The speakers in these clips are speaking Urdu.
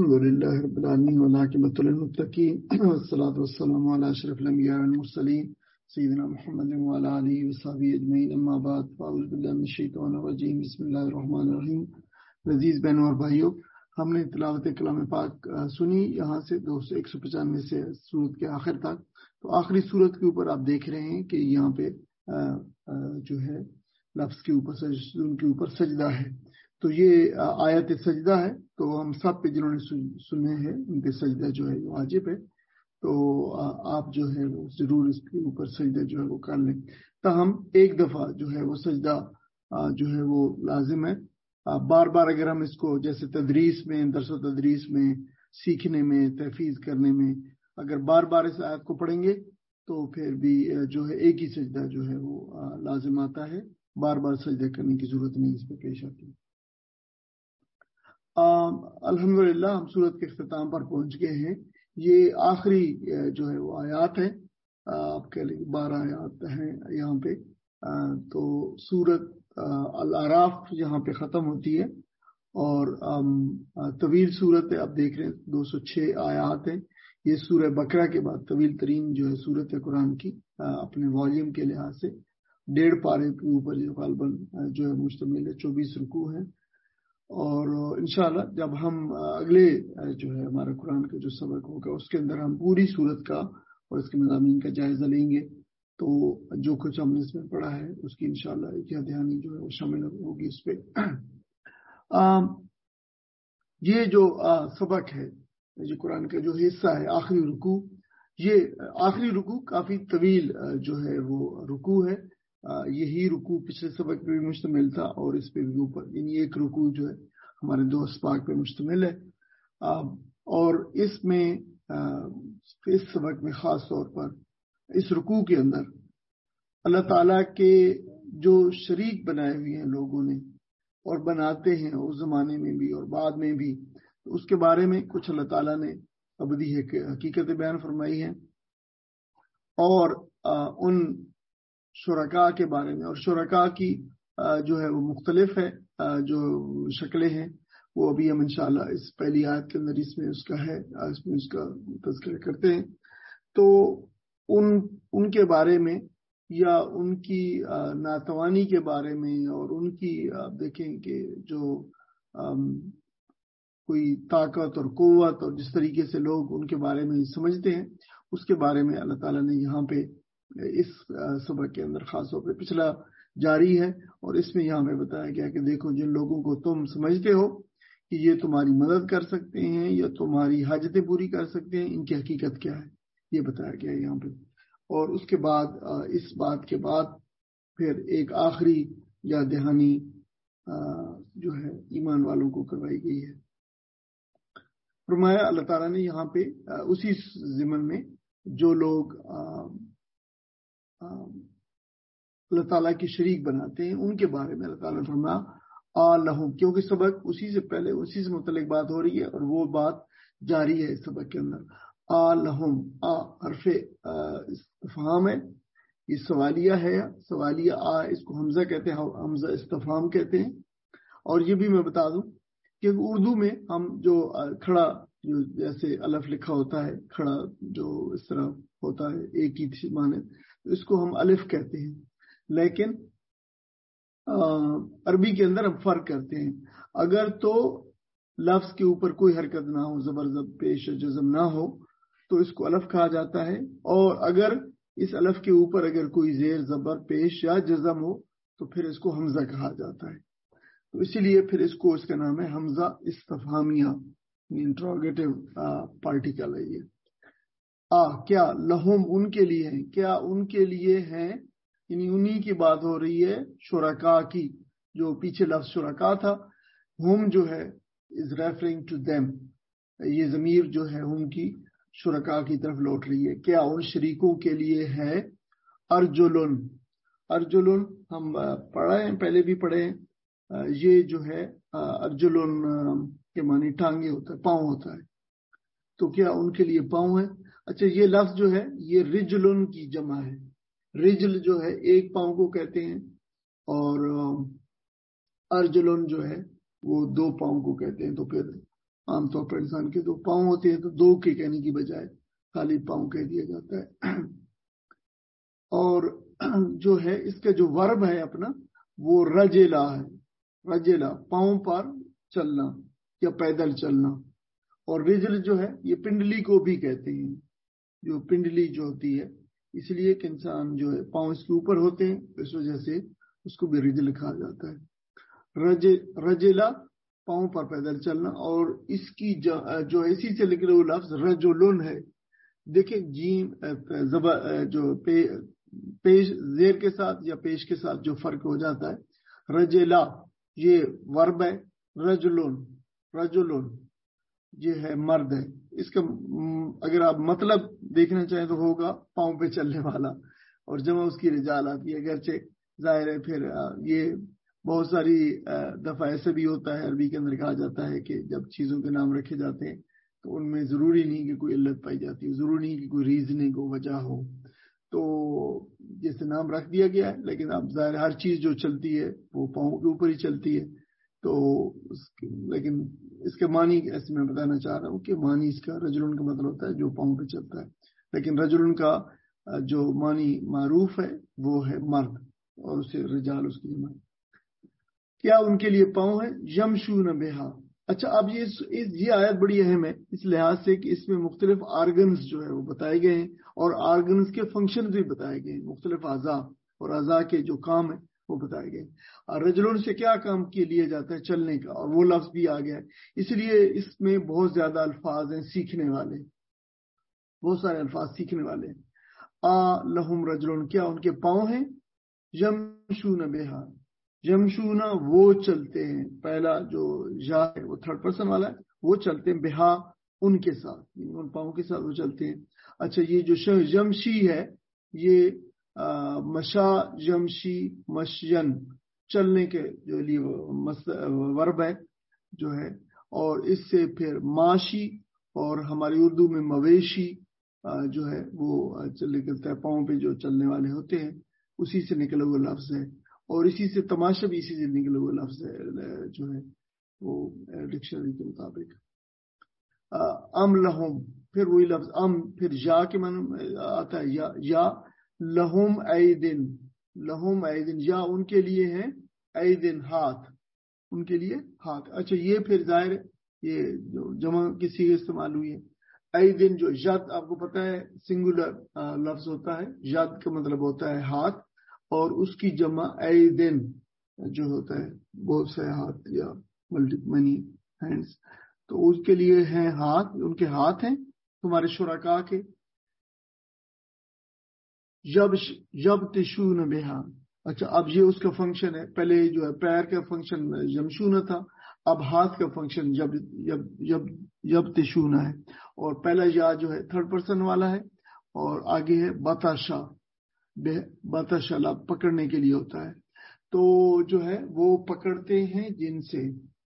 الحمدللہ رب العالمین والعاقبۃ للمتقین والصلاۃ والسلام علی اشرف الانبیاء والمرسلین سیدنا محمد وعلی آلہ وصحبہ اجمعین، اما بعد فاعوذ باللہ من الشیطان الرجیم، بسم اللہ الرحمن الرحیم۔ عزیز بہنوں اور بھائیوں، ہم نے تلاوت کلام پاک سنی یہاں سے 195 سے سورت کے آخر تک۔ تو آخری سورت کے اوپر آپ دیکھ رہے ہیں کہ یہاں پہ جو ہے لفظ کے اوپر سجدہ ہے، تو یہ آیت سجدہ ہے، تو ہم سب پہ جنہوں نے سنے ہیں ان پہ سجدہ جو ہے واجب ہے، تو آپ جو ہے وہ ضرور اس کے اوپر سجدہ جو ہے وہ کر لیں۔ تاہم ایک دفعہ جو ہے وہ سجدہ جو ہے وہ لازم ہے۔ بار بار اگر ہم اس کو جیسے تدریس میں، درس و تدریس میں، سیکھنے میں، تحفیظ کرنے میں اگر بار بار اس آیت کو پڑھیں گے تو پھر بھی جو ہے ایک ہی سجدہ جو ہے وہ لازم آتا ہے، بار بار سجدہ کرنے کی ضرورت نہیں اس پہ پیش آتی۔ الحمدللہ ہم سورت کے اختتام پر پہنچ گئے ہیں۔ یہ آخری جو ہے وہ آیات ہے، آپ کہہ لیں 12 آیات ہیں یہاں پہ۔ تو سورت الاعراف یہاں پہ ختم ہوتی ہے، اور طویل سورت ہے، آپ دیکھ رہے ہیں 206 آیات ہیں۔ یہ سورہ بقرہ کے بعد طویل ترین جو ہے سورت ہے قرآن کی، اپنے والیوم کے لحاظ سے 1.5 پارے کے اوپر جو غالباً جو ہے مشتمل ہے، 24 رکوع ہیں۔ اور انشاءاللہ جب ہم اگلے جو ہے ہمارا قرآن کا جو سبق ہوگا اس کے اندر ہم پوری سورت کا اور اس کے مضامین کا جائزہ لیں گے، تو جو کچھ ہم نے اس میں پڑھا ہے اس کی انشاءاللہ دہانی جو ہے وہ شامل ہوگی اس پہ۔ یہ جو سبق ہے، جو قرآن کا جو حصہ ہے آخری رکوع، یہ آخری رکوع کافی طویل جو ہے وہ رکوع ہے۔ یہی رکوع پچھلے سبق پہ بھی مشتمل تھا اور اس پہ بھی اوپر، یعنی ایک رکوع جو ہے ہمارے 2 اسباق پہ مشتمل ہے۔ اور اس میں اس سبق میں خاص طور پر اس رکوع کے اندر اللہ تعالیٰ کے جو شریک بنائے ہوئے ہیں لوگوں نے اور بناتے ہیں اس زمانے میں بھی اور بعد میں بھی، اس کے بارے میں کچھ اللہ تعالیٰ نے ابدی حقیقتیں بیان فرمائی ہیں، اور ان شرکاء کے بارے میں، اور شرکاء کی جو ہے وہ مختلف ہے جو شکلیں ہیں، وہ ابھی ہم انشاءاللہ اس پہلی آیت کے اندر اس میں اس کا تذکرہ کرتے ہیں۔ تو ان کے بارے میں یا ان کی ناتوانی کے بارے میں، اور ان کی آپ دیکھیں کہ جو کوئی طاقت اور قوت اور جس طریقے سے لوگ ان کے بارے میں سمجھتے ہیں، اس کے بارے میں اللہ تعالیٰ نے یہاں پہ اس سبق کے اندر خاص طور پہ پچھلا جاری ہے، اور اس میں یہاں پہ بتایا گیا کہ دیکھو جن لوگوں کو تم سمجھتے ہو کہ یہ تمہاری مدد کر سکتے ہیں یا تمہاری حاجتیں پوری کر سکتے ہیں، ان کی حقیقت کیا ہے یہ بتایا گیا ہے یہاں پہ۔ اور اس کے بعد اس بات کے بعد پھر ایک آخری یا دہانی جو ہے ایمان والوں کو کروائی گئی ہے۔ فرمایا اللہ تعالیٰ نے یہاں پہ اسی ضمن میں جو لوگ اللہ تعالیٰ کی شریک بناتے ہیں ان کے بارے میں اللہ تعالیٰ نے فرمایا لہم، کیونکہ سبق اسی سے پہلے اسی سے متعلق بات ہو رہی ہے اور وہ بات جاری ہے اس سبق کے اندر۔ لہم، حرف استفہام ہے، یہ سوالیہ ہے، سوالیہ اس کو حمزہ کہتے ہیں، حمزہ استفہام کہتے ہیں۔ اور یہ بھی میں بتا دوں کہ اردو میں ہم جو کھڑا جو جیسے الف لکھا ہوتا ہے، کھڑا جو اس طرح ہوتا ہے ایک ہی معنی، اس کو ہم الف کہتے ہیں، لیکن عربی کے اندر ہم فرق کرتے ہیں۔ اگر تو لفظ کے اوپر کوئی حرکت نہ ہو، زبر پیش جزم نہ ہو، تو اس کو الف کہا جاتا ہے، اور اگر اس الف کے اوپر اگر کوئی زیر زبر پیش یا جزم ہو تو پھر اس کو حمزہ کہا جاتا ہے۔ تو اسی لیے پھر اس کا نام ہے حمزہ استفہامیہ، انٹروگیٹو پارٹیکل ہے یہ۔ کیا لہم ان کے لیے ہیں، کیا ان کے لیے ہیں، یعنی انہی کی بات ہو رہی ہے شرکاء کی، جو پیچھے لفظ شرکاء تھا، ہم جو ہے is referring to them، یہ ضمیر جو ہے ہم کی شرکاء کی طرف لوٹ رہی ہے۔ کیا ان شریکوں کے لیے ہے ارجلن، ارجلن ہم پڑھے ہیں، پہلے بھی پڑھے ہیں، یہ جو ہے ارجلن کے معنی ٹانگے ہوتا ہے، پاؤں ہوتا ہے، تو کیا ان کے لیے پاؤں ہے؟ اچھا، یہ لفظ جو ہے یہ رجلن کی جمع ہے، رجل جو ہے ایک پاؤں کو کہتے ہیں، اور ارجلن جو ہے وہ 2 پاؤں کو کہتے ہیں۔ تو پھر عام طور پر انسان کے 2 پاؤں ہوتے ہیں تو 2 کے کہنے کی بجائے خالی پاؤں کہہ دیا جاتا ہے. اور جو ہے اس کا جو ورب ہے اپنا وہ رجلا ہے. رجلا پاؤں پر چلنا یا پیدل چلنا. اور رجل جو ہے یہ پنڈلی کو بھی کہتے ہیں. جو پنڈلی جو ہوتی ہے اس لیے کہ انسان جو ہے پاؤں اس کے اوپر ہوتے ہیں اس وجہ سے اس کو بھی رجل کہا جاتا ہے. رجلا پاؤں پر پیدل چلنا. اور اس کی جو اسی سے نکلے وہ لفظ رجلن ہے. دیکھیں جیم جو پیش زیر کے ساتھ یا پیش کے ساتھ جو فرق ہو جاتا ہے. رجلا یہ ورب ہے. رجلن یہ ہے مرد ہے. اس کا اگر آپ مطلب دیکھنا چاہیں تو ہوگا پاؤں پہ چلنے والا. اور جمع اس کی رجال آتی ہے. اگرچہ ظاہر ہے پھر یہ بہت ساری دفعہ ایسے بھی ہوتا ہے عربی کے اندر کہا جاتا ہے کہ جب چیزوں کے نام رکھے جاتے ہیں تو ان میں ضروری نہیں کہ کوئی علت پائی جاتی ہے, ضروری نہیں کہ کوئی ریزننگ ہو, وجہ ہو. تو جیسے نام رکھ دیا گیا ہے لیکن اب ظاہر ہر چیز جو چلتی ہے وہ پاؤں کے اوپر ہی چلتی ہے. تو لیکن اس کے معنی ایسے میں بتانا چاہ رہا ہوں کہ معنی اس کا رجلن کا مطلب ہوتا ہے جو پاؤں پہ چلتا ہے. لیکن رجلن کا جو معنی معروف ہے وہ ہے مرد اور اسے رجال اس کی جمع. کیا ان کے لیے پاؤں ہیں؟ یمشون بہا. اچھا اب یہ آیت بڑی اہم ہے اس لحاظ سے کہ اس میں مختلف آرگنز جو ہے وہ بتائے گئے ہیں اور آرگنز کے فنکشن بھی بتائے گئے ہیں. مختلف اعضاء اور اعضاء کے جو کام ہیں وہ بتائے گئے. اور رجلون سے کیا کام کے لیے جاتا ہے؟ چلنے کا. اور وہ لفظ بھی آ گیا ہے. اس لیے اس میں بہت زیادہ الفاظ ہیں سیکھنے والے, بہت سارے الفاظ سیکھنے والے ہیں. لہم رجلون کیا ان کے پاؤں ہیں؟ یمشون بہا. یمشونا وہ چلتے ہیں. پہلا جو یا ہے وہ 3rd پرسن والا ہے. وہ چلتے ہیں بہا ان کے ساتھ, ان پاؤں کے ساتھ وہ چلتے ہیں. اچھا یہ جو یمشی ہے یہ مشا یمشی مشین چلنے کے جو لیے ورب ہے جو ہے. اور اس سے پھر معاشی اور ہماری اردو میں مویشی جو ہے وہ نکلتا ہے. پاؤں پہ جو چلنے والے ہوتے ہیں اسی سے نکلا ہوا لفظ ہے. اور اسی سے تماشا بھی اسی سے نکلا ہوا لفظ ہے جو ہے وہ ڈکشنری کے مطابق. ام لہم پھر وہی لفظ ام پھر یا کے معنی آتا ہے یا لہم ایدن. لہم ایدن یا ان کے لیے ہیں ایدن ہاتھ, ان کے لیے ہاتھ. اچھا یہ پھر ظاہر یہ جو جمع کی صیغہ استعمال ہوئی ہے. ایدن جو ید آپ کو پتہ ہے سنگولر لفظ ہوتا ہے. ید کا مطلب ہوتا ہے ہاتھ اور اس کی جمع ایدن جو ہوتا ہے بہت سے ہاتھ یا مینی ہینڈز. تو اس کے لیے ہیں ہاتھ, ان کے ہاتھ ہیں تمہارے شرکاء کے. جب تشون بہا. اچھا اب یہ اس کا فنکشن ہے. پہلے جو ہے پیر کا فنکشن یمشون تھا, اب ہاتھ کا فنکشن جب تشون ہے. اور پہلا یا جو ہے 3rd پرسن والا ہے اور آگے ہے بتاشا. بتاشا لفظ پکڑنے کے لیے ہوتا ہے. تو جو ہے وہ پکڑتے ہیں جن سے.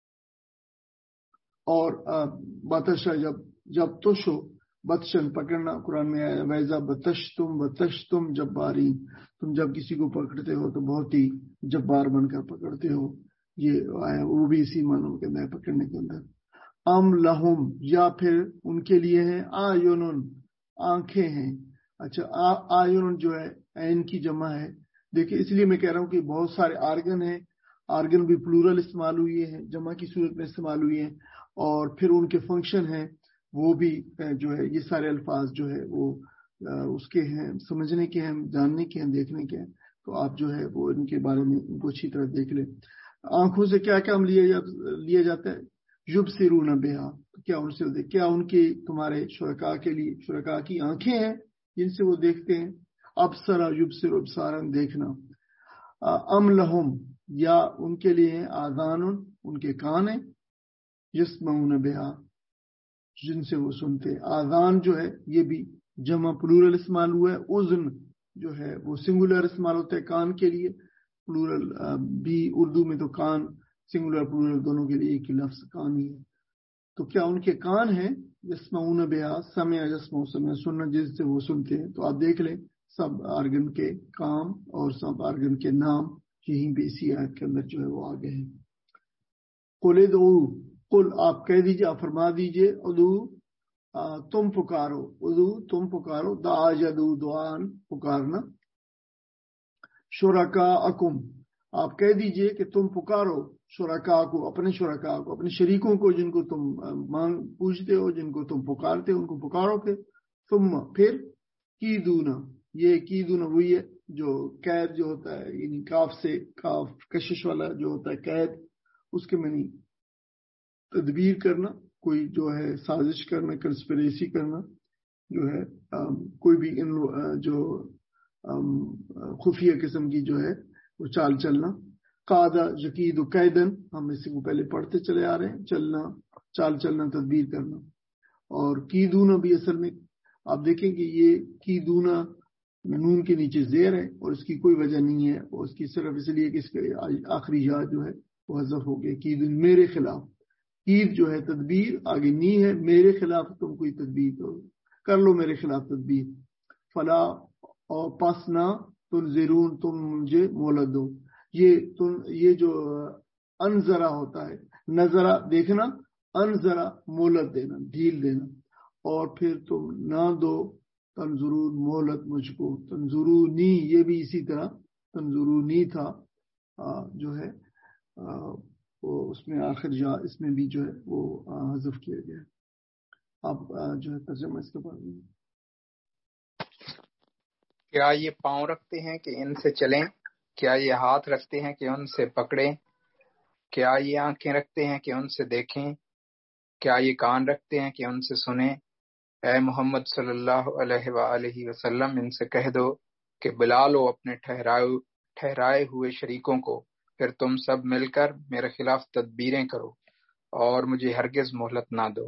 اور بتاشا جب تشو بتشن پکڑنا قرآن میں آیا ویزا بتشتم جباری. تم جب کسی کو پکڑتے ہو تو بہت ہی جبار بن کر پکڑتے ہو. یہ آیا وہ بھی اسی معنوں کے اندر پکڑنے کے اندر. ام لہم یا پھر ان کے لیے ہیں آیونن آنکھیں ہیں. اچھا آیونن جو ہے عین کی جمع ہے. دیکھیں اس لیے میں کہہ رہا ہوں کہ بہت سارے آرگن ہیں. آرگن بھی پلورل استعمال ہوئی ہیں, جمع کی صورت میں استعمال ہوئی ہیں. اور پھر ان کے فنکشن ہیں وہ بھی جو ہے یہ سارے الفاظ جو ہے وہ اس کے ہیں سمجھنے کے ہیں, جاننے کے ہیں, دیکھنے کے ہیں. تو آپ جو ہے وہ ان کے بارے میں ان کو اچھی طرح دیکھ لیں. آنکھوں سے کیا کام لیا جاتا ہے؟ یبصرون بہا. کیا ان سے کیا ان کے تمہارے شرکاء کے لیے شرکاء کی آنکھیں ہیں جن سے وہ دیکھتے ہیں. ابصرا یبصر ابصارن دیکھنا. ام لہم یا ان کے لیے آذان ان کے کان ہیں یسمعون بہا جن سے وہ سنتے. آذان جو ہے یہ بھی جمع پلورل استعمال ہوا ہے. اذن جو ہے وہ سنگولر استعمال ہوتا ہے کان کے لیے. پلورل بھی اردو میں تو کان سنگولر پلورل دونوں کے لیے ایک ہی لفظ کان ہی ہے. تو کیا ان کے کان ہیں؟ یسمعون بہا سمع یسمع سمع سننا جس سے وہ سنتے ہیں. تو آپ دیکھ لیں سب آرگن کے کام اور سب آرگن کے نام یہیں بھی اسی آیت کے اندر جو ہے وہ آگے ہیں. قل ادعوا قل آپ کہہ دیجئے، آپ فرما دیجئے، ادو تم پکارو، ادو تم پکارو، دعا جدو دعان پکارنا، شرکاءکم آپ کہہ دیجئے کہ تم پکارو شرکاء کو، اپنے شرکاء کو، اپنے شریکوں کو جن کو تم پوچھتے ہو، جن کو تم پکارتے ہو، ان کو پکارو پھر ثم پھر کیدونا، یہ کیدونا وہی ہے جو قید جو ہوتا ہے، یعنی کاف سے کاف کشش والا جو ہوتا ہے قید، اس کے معنی تدبیر کرنا، کوئی جو ہے سازش کرنا، کنسپریسی کرنا، جو ہے کوئی بھی جو خفیہ قسم کی جو ہے وہ چال چلنا، قادہ یقید و قیدن ہم اسی کو پہلے پڑھتے چلے آ رہے ہیں، چلنا چال چلنا تدبیر کرنا، اور کیدونا بھی اصل میں آپ دیکھیں کہ یہ کیدونا نون کے نیچے زیر ہے اور اس کی کوئی وجہ نہیں ہے، اور اس کی صرف اس لیے کہ اس کے آخری یا جو ہے وہ حذف ہو گیا، کیدون میرے خلاف، کید جو ہے تدبیر، آگے نی ہے، میرے خلاف تم کوئی تدبیر کرو، کر لو میرے خلاف تدبیر، فلا اور پس نہ تنظرون تم مجھے مہلت دو، یہ جو انذرا ہوتا ہے، نظرہ دیکھنا، انذرا مہلت دینا، ڈھیل دینا، اور پھر تم نہ دو تنظرون مہلت مجھ کو، تنظرونی یہ بھی اسی طرح تنظرونی تھا جو ہے وہ اس میں آخر جا اس میں بھی جو ہے وہ حذف کیا گیا ہے۔ آپ جو ہے ترجمہ اس کے بعد میں، کیا یہ پاؤں رکھتے ہیں کہ ان سے چلیں؟ کیا یہ ہاتھ رکھتے ہیں کہ ان سے پکڑیں؟ کیا یہ آنکھیں رکھتے ہیں کہ ان سے دیکھیں؟ کیا یہ کان رکھتے ہیں کہ ان سے سنیں؟ اے محمد صلی اللہ علیہ وآلہ وسلم ان سے کہہ دو کہ بلا لو اپنے ٹھہرائے ہوئے شریکوں کو، پھر تم سب مل کر میرے خلاف تدبیریں کرو اور مجھے ہرگز مہلت نہ دو۔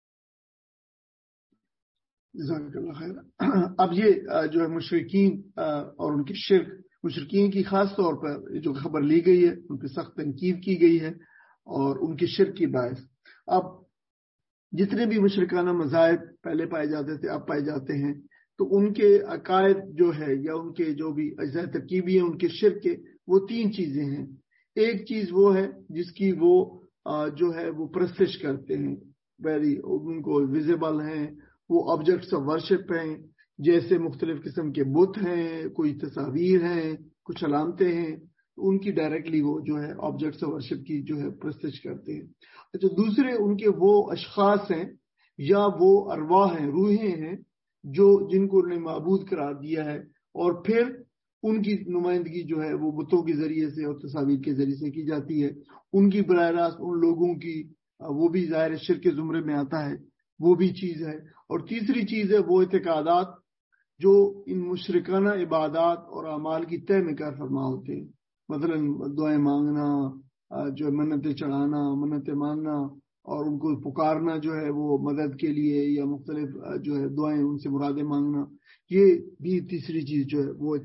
جزاک اللہ خیر۔ اب یہ جو ہے مشرکین اور ان کے شرک، مشرکین کی خاص طور پر جو خبر لی گئی ہے، ان کی سخت تنقید کی گئی ہے اور ان کے شرک کی باعث اب جتنے بھی مشرکانہ مذاہب پہلے پائے جاتے تھے اب پائے جاتے ہیں، تو ان کے عقائد جو ہے یا ان کے جو بھی اجزاء ترکیبی ہیں ان کے شرک کے، وہ تین چیزیں ہیں۔ ایک چیز وہ ہے جس کی وہ جو ہے وہ پرستش کرتے ہیں، ویری ان کو ویزیبل ہیں، وہ آبجیکٹس آف ورشپ ہیں، جیسے مختلف قسم کے بت ہیں، کوئی تصاویر ہیں، کچھ علامتیں ہیں، ان کی ڈائریکٹلی وہ جو ہے آبجیکٹس آف ورشپ کی جو ہے پرستش کرتے ہیں۔ اچھا، دوسرے ان کے وہ اشخاص ہیں یا وہ ارواح ہیں، روحیں ہیں جن کو انہوں نے معبود قرار دیا ہے، اور پھر ان کی نمائندگی جو ہے وہ بتوں کے ذریعے سے اور تصاویر کے ذریعے سے کی جاتی ہے، ان کی براہ راست ان لوگوں کی وہ بھی ظاہر شرک کے زمرے میں آتا ہے، وہ بھی چیز ہے۔ اور تیسری چیز ہے وہ اعتقادات جو ان مشرکانہ عبادات اور اعمال کی طے میں کار فرما ہوتے ہیں، مثلا دعائیں مانگنا، جو منتیں چڑھانا، منتیں ماننا، اور ان کو پکارنا جو ہے وہ مدد کے لیے یا مختلف جو ہے دعائیں ان سے مرادیں مانگنا، یہ بھی تیسری چیز جو ہے وہ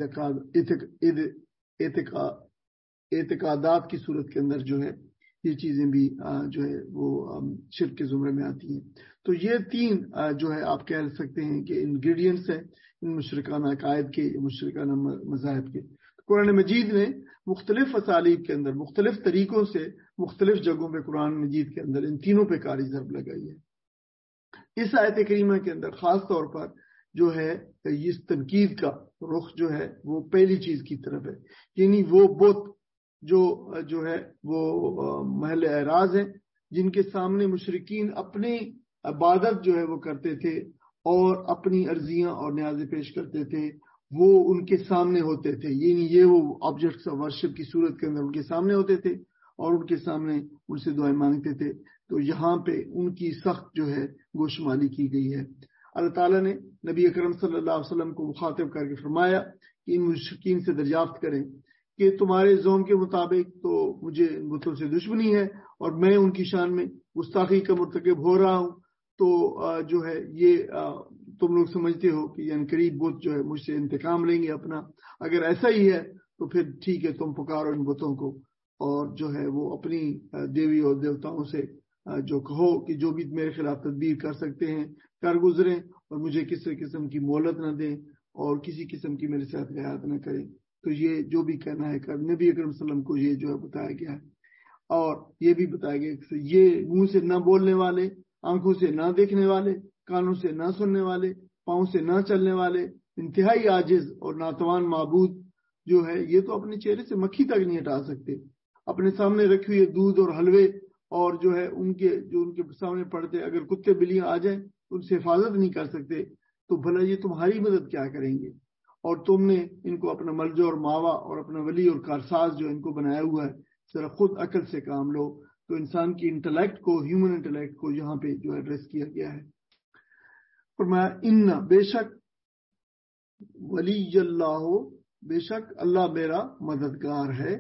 اعتقادات کی صورت کے اندر جو ہے یہ چیزیں بھی جو ہے وہ شرک کے زمرے میں آتی ہیں۔ تو یہ تین جو ہے آپ کہہ سکتے ہیں کہ انگریڈینٹس ہیں ان مشرکانہ عقائد کے، مشرکانہ مذاہب کے۔ قرآن مجید نے مختلف اسالیب کے اندر مختلف طریقوں سے مختلف جگہوں پہ قرآن مجید کے اندر ان تینوں پہ کاری ضرب لگائی ہے۔ اس آیت کریمہ کے اندر خاص طور پر جو ہے اس تنقید کا رخ جو ہے وہ پہلی چیز کی طرف ہے، یعنی وہ بت جو ہے وہ محل اعراض ہیں جن کے سامنے مشرکین اپنی عبادت جو ہے وہ کرتے تھے اور اپنی عرضیاں اور نیازیں پیش کرتے تھے، وہ ان کے سامنے ہوتے تھے، یعنی یہ وہ آبجیکٹس آف ورشپ کی صورت کے اندر ان کے سامنے ہوتے تھے اور ان کے سامنے ان سے دعائیں مانگتے تھے۔ تو یہاں پہ ان کی سخت جو ہے گوشمالی کی گئی ہے۔ اللہ تعالیٰ نے نبی اکرم صلی اللہ علیہ وسلم کو مخاطب کر کے فرمایا کہ ان مشرکین سے دریافت کریں کہ تمہارے زوم کے مطابق تو مجھے بتوں سے دشمنی ہے اور میں ان کی شان میں گستاخی کا مرتکب ہو رہا ہوں، تو جو ہے یہ تم لوگ سمجھتے ہو کہ یعنی قریب بت جو ہے مجھ سے انتقام لیں گے اپنا، اگر ایسا ہی ہے تو پھر ٹھیک ہے، تم پکارو ان بتوں کو اور جو ہے وہ اپنی دیوی اور دیوتاؤں سے جو کہو کہ جو بھی میرے خلاف تدبیر کر سکتے ہیں کر گزریں اور مجھے کسی قسم کی مہلت نہ دیں اور کسی قسم کی میرے ساتھ غیرت نہ کریں۔ تو یہ جو بھی کہنا ہے نبی اکرم صلی اللہ علیہ وسلم کو یہ جو ہے بتایا گیا ہے۔ اور یہ بھی بتایا گیا کہ یہ منہ سے نہ بولنے والے، آنکھوں سے نہ دیکھنے والے، کانوں سے نہ سننے والے، پاؤں سے نہ چلنے والے، انتہائی عاجز اور ناتوان معبود جو ہے، یہ تو اپنے چہرے سے مکھی تک نہیں ہٹا سکتے. اپنے سامنے رکھے ہوئے دودھ اور حلوے اور جو ہے ان کے سامنے پڑتے، اگر کتے بلیاں آ جائیں ان سے حفاظت نہیں کر سکتے، تو بھلا یہ تمہاری مدد کیا کریں گے؟ اور تم نے ان کو اپنا ملجا اور ماوا اور اپنا ولی اور کارساز جو ان کو بنایا ہوا ہے. ذرا خود عقل سے کام لو. تو انسان کی انٹلیکٹ کو، ہیومن انٹلیکٹ کو یہاں پہ جو ایڈریس کیا گیا ہے. فرمایا ان بے شک ولی اللہ، بے شک اللہ میرا مددگار ہے.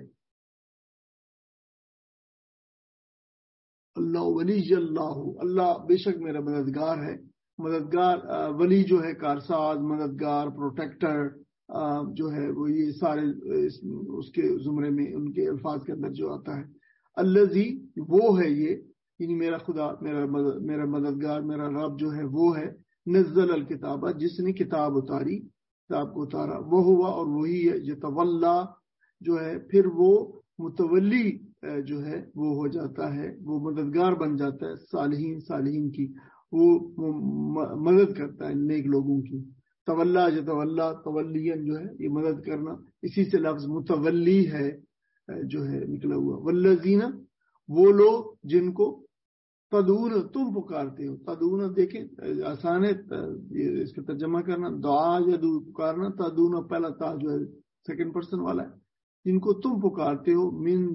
اللہ ولی اللہ، اللہ بے شک میرا مددگار ہے. مددگار ولی جو ہے کارساز، مددگار، پروٹیکٹر جو ہے وہ یہ سارے اس کے زمرے میں ان کے الفاظ کے اندر جو آتا ہے. الذی وہ ہے یہ، یعنی میرا خدا، میرا مددگار، میرا رب جو ہے وہ ہے نزل الکتابہ، جس نے کتاب اتاری، کتاب کو اتارا. وہ ہوا اور وہی ہے یتولا جو ہے پھر وہ متولی جو ہے وہ ہو جاتا ہے، وہ مددگار بن جاتا ہے صالحین کی، وہ مدد کرتا ہے نیک لوگوں کی. تولا یتولا تولین جو ہے یہ مدد کرنا، اسی سے لفظ متولی ہے جو ہے نکلا ہوا. والذین وہ لوگ جن کو تدعون تم پکارتے ہو. تدعون دیکھیں آسان ہے اس کا ترجمہ کرنا، دعا یا پکارنا. تدعون پہلا تا جو ہے سیکنڈ پرسن والا ہے. جن کو تم پکارتے ہو من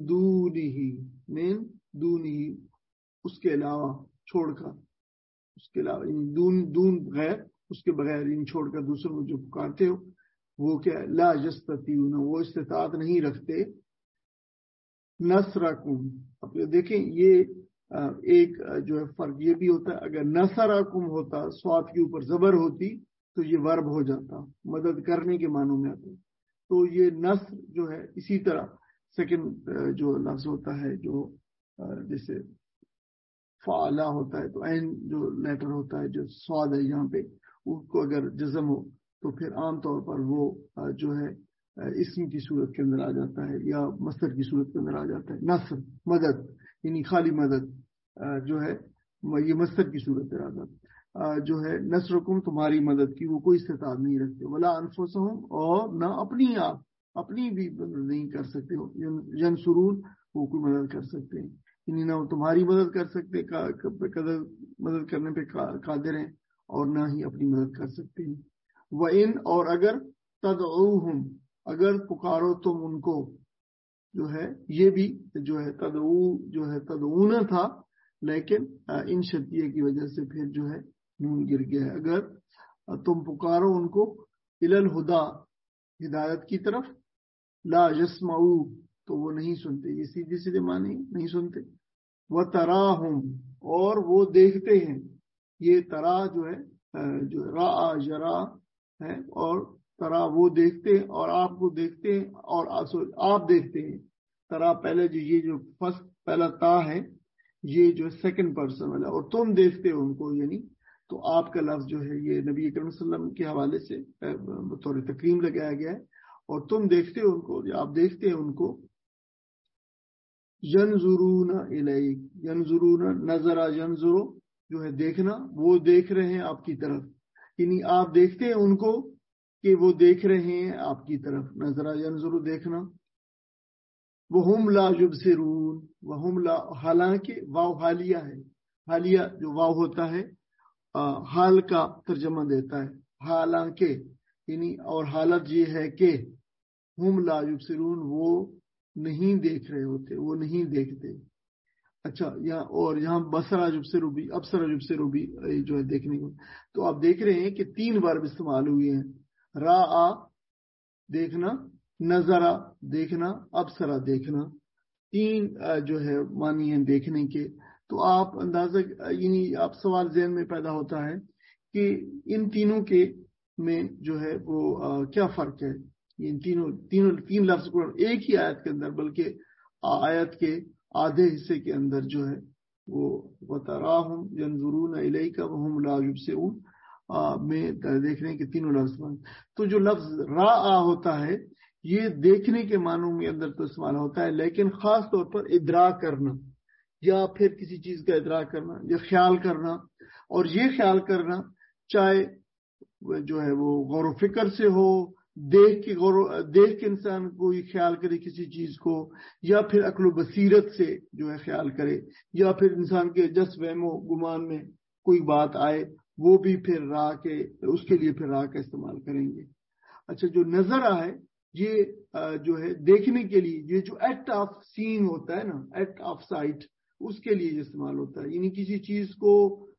دونہی اس کے علاوہ چھوڑ کر، اس کے علاوہ دون غیر، اس کے بغیر ان چھوڑ کر دوسروں کو جو پکارتے ہو، وہ کیا لا یستطیعون، وہ استطاعت نہیں رکھتے نصرکم. اب دیکھیں یہ ایک جو ہے فرق یہ بھی ہوتا ہے، اگر نصرکم ہوتا سواد کے اوپر زبر ہوتی تو یہ ورب ہو جاتا، مدد کرنے کے معنوں میں آتا. تو یہ نصر جو ہے اسی طرح سیکنڈ جو لفظ ہوتا ہے جو جیسے فعلا ہوتا ہے، تو عین جو لیٹر ہوتا ہے جو سواد ہے یہاں پہ، اس کو اگر جزم ہو تو پھر عام طور پر وہ جو ہے اسم کی صورت کے اندر آ جاتا ہے یا مصدر کی صورت کے اندر آ جاتا ہے. نصر مدد، یعنی خالی مدد جو ہے یہ مصدر کی صورت میں آ جاتا ہے. جو ہے نصرکم تمہاری مدد کی وہ کوئی استطاعت نہیں رکھتے. ولا انفسہم، اور نہ اپنی آپ اپنی بھی مدد نہیں کر سکتے ہو. ینصرون وہ کوئی مدد کر سکتے ہیں، یعنی نہ وہ تمہاری مدد کر سکتے، مدد کرنے پہ قادر ہیں، اور نہ ہی اپنی مدد کر سکتے ہیں. وَإِنْ اور اگر تدعوہم اگر پکارو تم ان کو، جو ہے یہ بھی جو ہے تدعو جو ہے تدعون تھا، لیکن ان شدیہ کی وجہ سے پھر جو ہے نون گر گیا ہے. اگر تم پکارو ان کو الی الہدا ہدایت کی طرف، لا یسمعو تو وہ نہیں سنتے. یہ سیدھے سیدھے معنی نہیں سنتے. وتراہم اور وہ دیکھتے ہیں. یہ ترا جو ہے جو را جرا ہے، اور ترا وہ دیکھتے ہیں اور آپ کو دیکھتے ہیں اور آپ دیکھتے ہیں. ترا پہلے جو یہ جو فرسٹ پہلا تا ہے یہ جو سیکنڈ پرسن والا، اور تم دیکھتے ہو ان کو، یعنی تو آپ کا لفظ جو ہے یہ نبی اکرم صلی اللہ علیہ وسلم کے حوالے سے بطور تکریم لگایا گیا ہے. اور تم دیکھتے ہو ان کو، آپ دیکھتے ہیں ان کو. ینظرون الیک، ینظرون نظر ینظرو جو ہے دیکھنا، وہ دیکھ رہے ہیں آپ کی طرف، یعنی آپ دیکھتے ہیں ان کو کہ وہ دیکھ رہے ہیں آپ کی طرف. نظر ینظرو دیکھنا. وہم لا یبصرون، وہم لا حالانکہ واو حالیہ ہے. حالیہ جو واو ہوتا ہے حال کا ترجمہ دیتا ہے، حالانکہ یعنی اور حالت یہ ہے کہ ہم لا یبصرون وہ نہیں دیکھ رہے ہوتے، وہ نہیں دیکھتے. اچھا یہاں بصرا یبصرو بھی، ابصرا یبصرو بھی جو ہے دیکھنے کو. تو آپ دیکھ رہے ہیں کہ 3 ورب استعمال ہوئے ہیں. را دیکھنا، نظرا دیکھنا، ابصرا دیکھنا. 3 جو ہے معنی ہیں دیکھنے کے. تو آپ اندازہ یعنی آپ سوال ذہن میں پیدا ہوتا ہے کہ ان تینوں کے میں جو ہے وہ کیا فرق ہے. ان تین لفظ کو ایک ہی آیت کے اندر، بلکہ آیت کے آدھے حصے کے اندر جو ہے وہ وتراہم ینظرون الیک وہم لا یبصرون میں دیکھ رہے ہیں کہ تینوں لفظ. تو جو لفظ را ہوتا ہے یہ دیکھنے کے معنوں میں اندر تو استعمال ہوتا ہے، لیکن خاص طور پر ادراک کرنا یا پھر کسی چیز کا ادراک کرنا یا خیال کرنا، اور یہ خیال کرنا چاہے جو ہے وہ غور و فکر سے ہو، دیکھ کے انسان کوئی خیال کرے کسی چیز کو، یا پھر عقل و بصیرت سے جو ہے خیال کرے، یا پھر انسان کے جس وہم و گمان میں کوئی بات آئے، وہ بھی پھر اس کے لیے پھر راہ کا استعمال کریں گے۔ اچھا، جو نظر آئے یہ جو ہے دیکھنے کے لیے، یہ جو ایکٹ آف سینگ ہوتا ہے نا، ایکٹ آف سائٹ، اس کے لیے استعمال ہوتا ہے، یعنی کسی چیز کو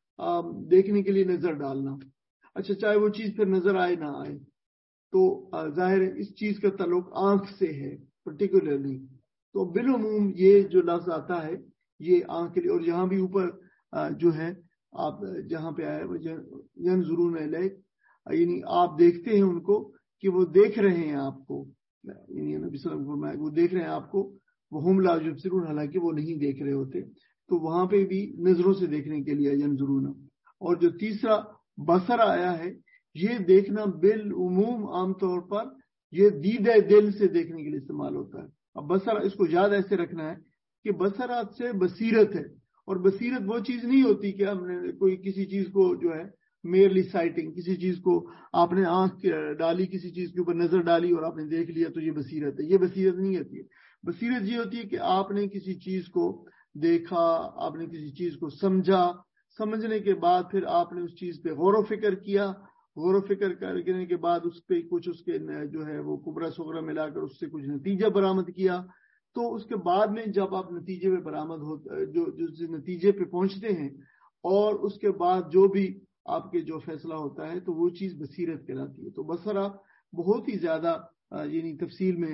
دیکھنے کے لیے نظر ڈالنا۔ اچھا، چاہے وہ چیز پھر نظر آئے نہ آئے، تو ظاہر ہے اس چیز کا تعلق آنکھ سے ہے پرٹیکولرلی، تو بالعموم یہ جو لفظ آتا ہے یہ آنکھ کے لیے۔ اور یہاں بھی اوپر جو ہے آپ جہاں پہ آئے ینظرون الیک، یعنی آپ دیکھتے ہیں ان کو کہ وہ دیکھ رہے ہیں آپ کو، یعنی نبی صلی اللہ علیہ وسلم فرمایا وہ دیکھ رہے ہیں آپ کو، وہم لا یبصرون، حالانکہ وہ نہیں دیکھ رہے ہوتے، تو وہاں پہ بھی نظروں سے دیکھنے کے لیے ینظرون۔ اور جو تیسرا بصر آیا ہے، یہ دیکھنا بالعموم عام طور پر یہ دیدہ دل سے دیکھنے کے لیے استعمال ہوتا ہے۔ اب بصر، اس کو یاد ایسے رکھنا ہے کہ بصرات سے بصیرت ہے، اور بصیرت وہ چیز نہیں ہوتی کہ ہم نے کوئی کسی چیز کو جو ہے میئرلی سائٹنگ، کسی چیز کو آپ نے آنکھ ڈالی، کسی چیز کے اوپر نظر ڈالی اور آپ نے دیکھ لیا تو یہ بصیرت ہے۔ یہ بصیرت نہیں ہوتی ہے۔ بصیرت یہ ہوتی ہے کہ آپ نے کسی چیز کو دیکھا، آپ نے کسی چیز کو سمجھا، سمجھنے کے بعد پھر آپ نے اس چیز پہ غور و فکر کیا، غور و فکر کرنے کے بعد اس پہ کچھ اس کے جو ہے وہ کبرا صغرا ملا کر اس سے کچھ نتیجہ برآمد کیا، تو اس کے بعد میں جب آپ نتیجے میں برآمد ہوتا جو نتیجے پہ پہنچتے ہیں، اور اس کے بعد جو بھی آپ کے جو فیصلہ ہوتا ہے، تو وہ چیز بصیرت کہلاتی ہے۔ تو بصرہ بہت ہی زیادہ یعنی تفصیل میں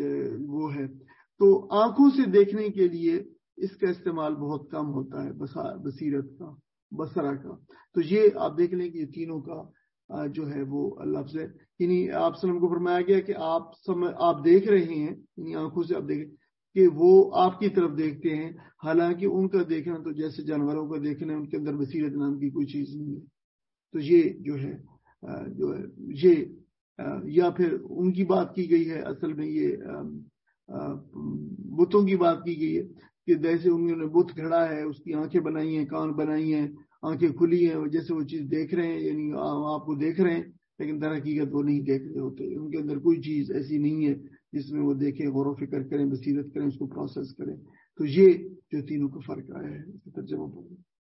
وہ ہے، تو آنکھوں سے دیکھنے کے لیے اس کا استعمال بہت کم ہوتا ہے بصیرت کا، بصرہ کا۔ تو یہ آپ دیکھ لیں کہ یہ تینوں کا جو ہے وہ لفظ ہے، یعنی آپ صلی اللہ علیہ وسلم کو فرمایا گیا کہ آپ دیکھ رہے ہیں، یعنی آنکھوں سے آپ دیکھیں کہ وہ آپ کی طرف دیکھتے ہیں، حالانکہ ان کا دیکھنا تو جیسے جانوروں کا دیکھنا ہے، ان کے اندر بصیرت نام کی کوئی چیز نہیں ہے۔ تو یہ جو ہے یہ یا پھر ان کی بات کی گئی ہے، اصل میں یہ بتوں کی بات کی گئی ہے کہ جیسے انہوں نے بت کھڑا ہے، اس کی آنکھیں بنائی ہیں، کان بنائی ہیں، آنکھیں کھلی ہیں، جیسے وہ چیز دیکھ رہے ہیں، یعنی آپ کو دیکھ رہے ہیں، لیکن در حقیقت وہ نہیں دیکھ رہے ہوتے، ان کے اندر کوئی چیز ایسی نہیں ہے جس میں وہ دیکھیں، غور و فکر کریں، بصیرت کریں، اس کو پروسیس کریں۔ تو یہ جو تینوں کا فرق آیا ہے، اس کا ترجمہ پڑھیں۔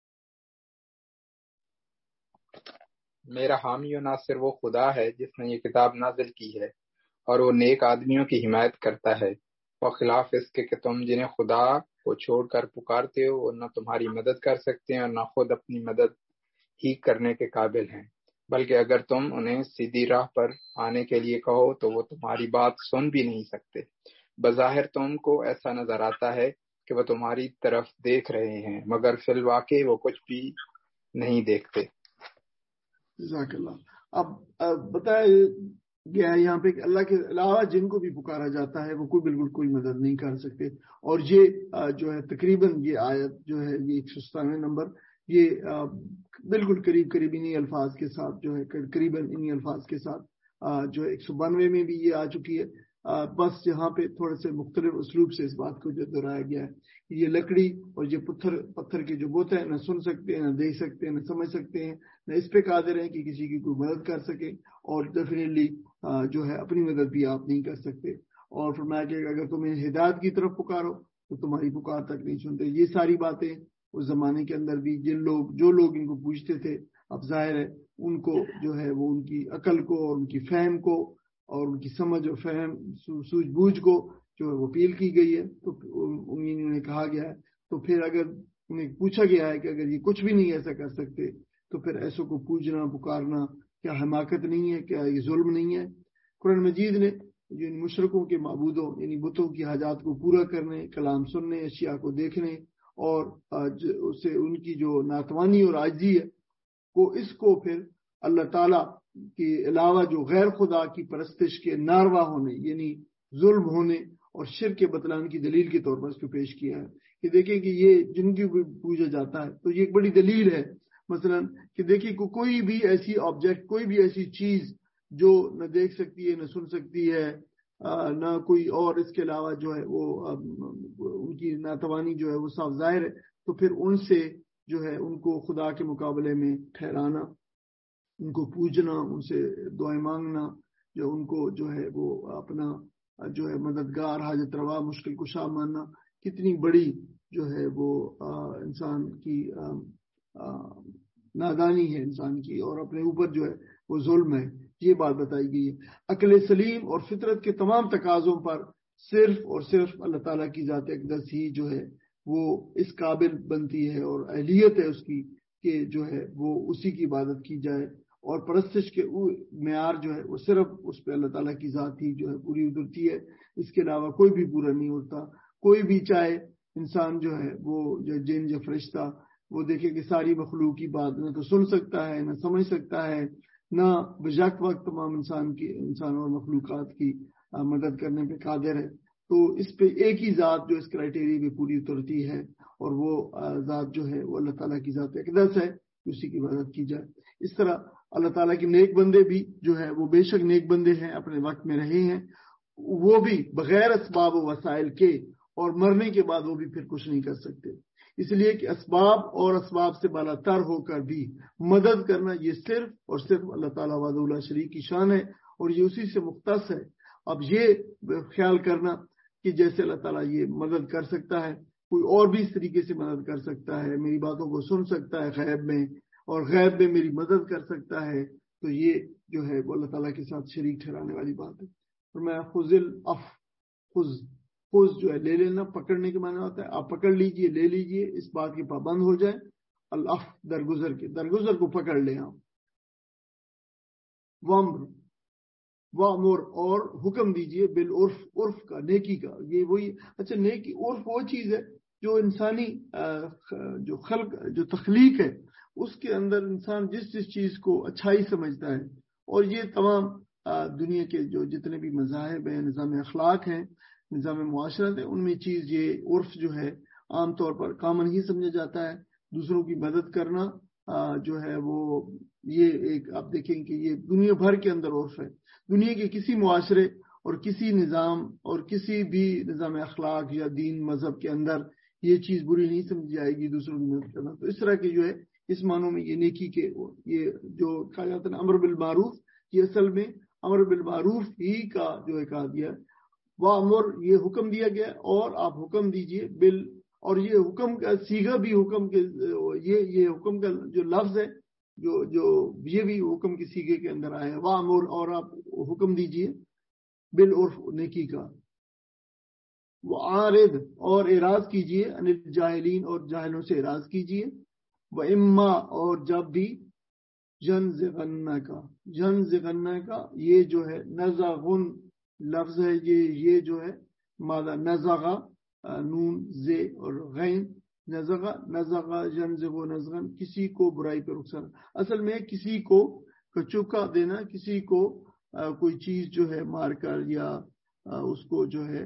میرا حامی و ناصر وہ خدا ہے جس نے یہ کتاب نازل کی ہے، اور وہ نیک آدمیوں کی حمایت کرتا ہے، وخلاف اس کے کہ تم جنہیں خدا کو چھوڑ کر پکارتے ہو، وہ نہ تمہاری مدد کر سکتے ہیں اور نہ خود اپنی مدد ہی کرنے کے قابل ہیں، بلکہ اگر تم انہیں سیدھی راہ پر آنے کے لیے کہو تو وہ تمہاری بات سن بھی نہیں سکتے۔ بظاہر تم کو ایسا نظر آتا ہے کہ وہ تمہاری طرف دیکھ رہے ہیں، مگر فی الواقع وہ کچھ بھی نہیں دیکھتے۔ جزاک اللہ۔ اب بتایا گیا ہے یہاں پہ کہ اللہ کے علاوہ جن کو بھی پکارا جاتا ہے وہ بالکل کوئی مدد نہیں کر سکتے، اور یہ جو ہے تقریباً یہ آیت جو ہے یہ 197 نمبر، یہ بالکل قریب انہی الفاظ کے ساتھ جو ہے قریباً انہی الفاظ کے ساتھ جو ہے 192 میں بھی یہ آ چکی ہے، بس یہاں پہ تھوڑے سے مختلف اسلوب سے اس بات کو جو دہرایا گیا ہے کہ یہ لکڑی اور یہ پتھر کے جو بت ہیں، نہ سن سکتے ہیں، نہ دیکھ سکتے ہیں، نہ سمجھ سکتے ہیں، نہ اس پہ قادر ہیں کہ کسی کی کوئی مدد کر سکے، اور ڈیفینیٹلی جو ہے اپنی مدد بھی آپ نہیں کر سکتے۔ اور فرمایا کہ اگر تم ہدایت کی طرف پکارو تو تمہاری پکار تک نہیں سنتے۔ یہ ساری باتیں اس زمانے کے اندر بھی جو لوگ ان کو پوچھتے تھے، اب ظاہر ہے ان کو جو ہے وہ ان کی عقل کو اور ان کی فہم کو اور ان کی سمجھ اور فہم سوجھ بوجھ کو جو ہے وہ اپیل کی گئی ہے، تو انہوں نے کہا گیا ہے، تو پھر اگر انہیں پوچھا گیا ہے کہ اگر یہ کچھ بھی نہیں ایسا کر سکتے تو پھر ایسوں کو پوجنا پکارنا کیا حماقت نہیں ہے، کیا یہ ظلم نہیں ہے؟ قرآن مجید نے جن مشرکوں کے معبودوں یعنی بتوں کی حاجات کو پورا کرنے، کلام سننے، اشیاء کو دیکھنے اور اسے ان کی جو ناتوانی اور عاجزی ہے اس کو پھر اللہ تعالیٰ کے علاوہ جو غیر خدا کی پرستش کے ناروا ہونے یعنی ظلم ہونے اور شرک کے بتلانے کی دلیل کے طور پر اس کو پیش کیا ہے کہ دیکھیں کہ یہ جن کی پوجا جاتا ہے تو یہ ایک بڑی دلیل ہے، مثلا کہ دیکھیں کوئی بھی ایسی آبجیکٹ، کوئی بھی ایسی چیز جو نہ دیکھ سکتی ہے، نہ سن سکتی ہے، نہ کوئی اور اس کے علاوہ جو ہے وہ ان کی ناتوانی جو ہے وہ صاف ظاہر ہے، تو پھر ان سے جو ہے ان کو خدا کے مقابلے میں ٹھہرانا، ان کو پوجنا، ان سے دعائیں مانگنا، جو ان کو جو ہے وہ اپنا جو ہے مددگار، حاجت روا، مشکل کشا ماننا، کتنی بڑی جو ہے وہ انسان کی نادانی ہے انسان کی، اور اپنے اوپر جو ہے وہ ظلم ہے، یہ بات بتائی گئی ہے۔ عقل سلیم اور فطرت کے تمام تقاضوں پر صرف اور صرف اللہ تعالیٰ کی ذات اقدس ہی جو ہے وہ اس قابل بنتی ہے، اور اہلیت ہے اس کی کہ جو ہے وہ اسی کی عبادت کی جائے، اور پرستش کے معیار جو ہے وہ صرف اس پہ اللہ تعالیٰ کی ذات ہی جو ہے پوری اترتی ہے، اس کے علاوہ کوئی بھی پورا نہیں ہوتا۔ کوئی بھی چاہے انسان جو ہے وہ جو جن یا فرشتہ، وہ دیکھے کہ ساری مخلوق کی بات نہ تو سن سکتا ہے، نہ سمجھ سکتا ہے، نہ بجاک وقت تمام انسان اور مخلوقات کی مدد کرنے پہ قادر ہے۔ تو اس پہ ایک ہی ذات جو اس کرائٹیریا پہ پوری اترتی ہے، اور وہ ذات جو ہے وہ اللہ تعالیٰ کی ذات اقدس ہے، اسی کی عبادت کی جائے۔ اس طرح اللہ تعالیٰ کے نیک بندے بھی جو ہے وہ بے شک نیک بندے ہیں، اپنے وقت میں رہے ہیں، وہ بھی بغیر اسباب و وسائل کے، اور مرنے کے بعد وہ بھی پھر کچھ نہیں کر سکتے، اس لیے کہ اسباب اور اسباب سے بالا تر ہو کر بھی مدد کرنا یہ صرف اور صرف اللہ تعالیٰ وحدہ لا شریک کی شان ہے، اور یہ اسی سے مختص ہے۔ اب یہ خیال کرنا کہ جیسے اللہ تعالیٰ یہ مدد کر سکتا ہے، کوئی اور بھی اس طریقے سے مدد کر سکتا ہے، میری باتوں کو سن سکتا ہے غیب میں، اور غیب میں میری مدد کر سکتا ہے، تو یہ جو ہے وہ اللہ تعالیٰ کے ساتھ شریک ٹھہرانے والی بات ہے۔ اور میں خذ جو ہے لے لینا، پکڑنے کے معنی ہوتا ہے آپ پکڑ لیجئے، لے لیجئے، اس بات کے پابند ہو جائیں۔ العف درگزر کو پکڑ لیں آپ۔ وامر اور حکم دیجئے بالعرف، عرف کا، نیکی کا، یہ وہی اچھا نیکی عرف وہ چیز ہے جو انسانی جو تخلیق ہے، اس کے اندر انسان جس چیز کو اچھائی سمجھتا ہے، اور یہ تمام دنیا کے جو جتنے بھی مذاہب ہیں، نظام اخلاق ہیں، نظام معاشرت ہے، ان میں چیز یہ عرف جو ہے عام طور پر کامن ہی سمجھا جاتا ہے۔ دوسروں کی مدد کرنا جو ہے وہ یہ ایک آپ دیکھیں کہ یہ دنیا بھر کے اندر عرف ہے۔ دنیا کے کسی معاشرے اور کسی نظام اور کسی بھی نظام اخلاق یا دین مذہب کے اندر یہ چیز بری نہیں سمجھی جائے گی دوسروں کی مدد کرنا۔ تو اس طرح کے جو ہے اس معنوں میں یہ نیکی کے یہ جو کہا جاتا ہے امر بالمعروف، یہ اصل میں امر بالمعروف ہی کا جو ہے کہا گیا، وامر یہ حکم دیا گیا، اور آپ حکم دیجئے اور یہ حکم کا صیغہ بھی حکم کے یہ حکم کا جو لفظ ہے جو یہ بھی حکم کے صیغے کے اندر آیا ہے، وامر اور آپ حکم دیجئے بالعرف نیکی کا، وعارض اور اعراض کیجئے عن الجاہلین اور جاہلوں سے اعراض کیجئے، واما اور جب بھی جنزغن کا یہ جو ہے نزغن لفظ ہے، یہ جو ہے مادہ نزغا نون زے اور غین، نزغا ینزغ نزغن کسی کو برائی پر رخصت، اصل میں کسی کو چوکا دینا، کسی کو کوئی چیز جو ہے مار کر یا اس کو جو ہے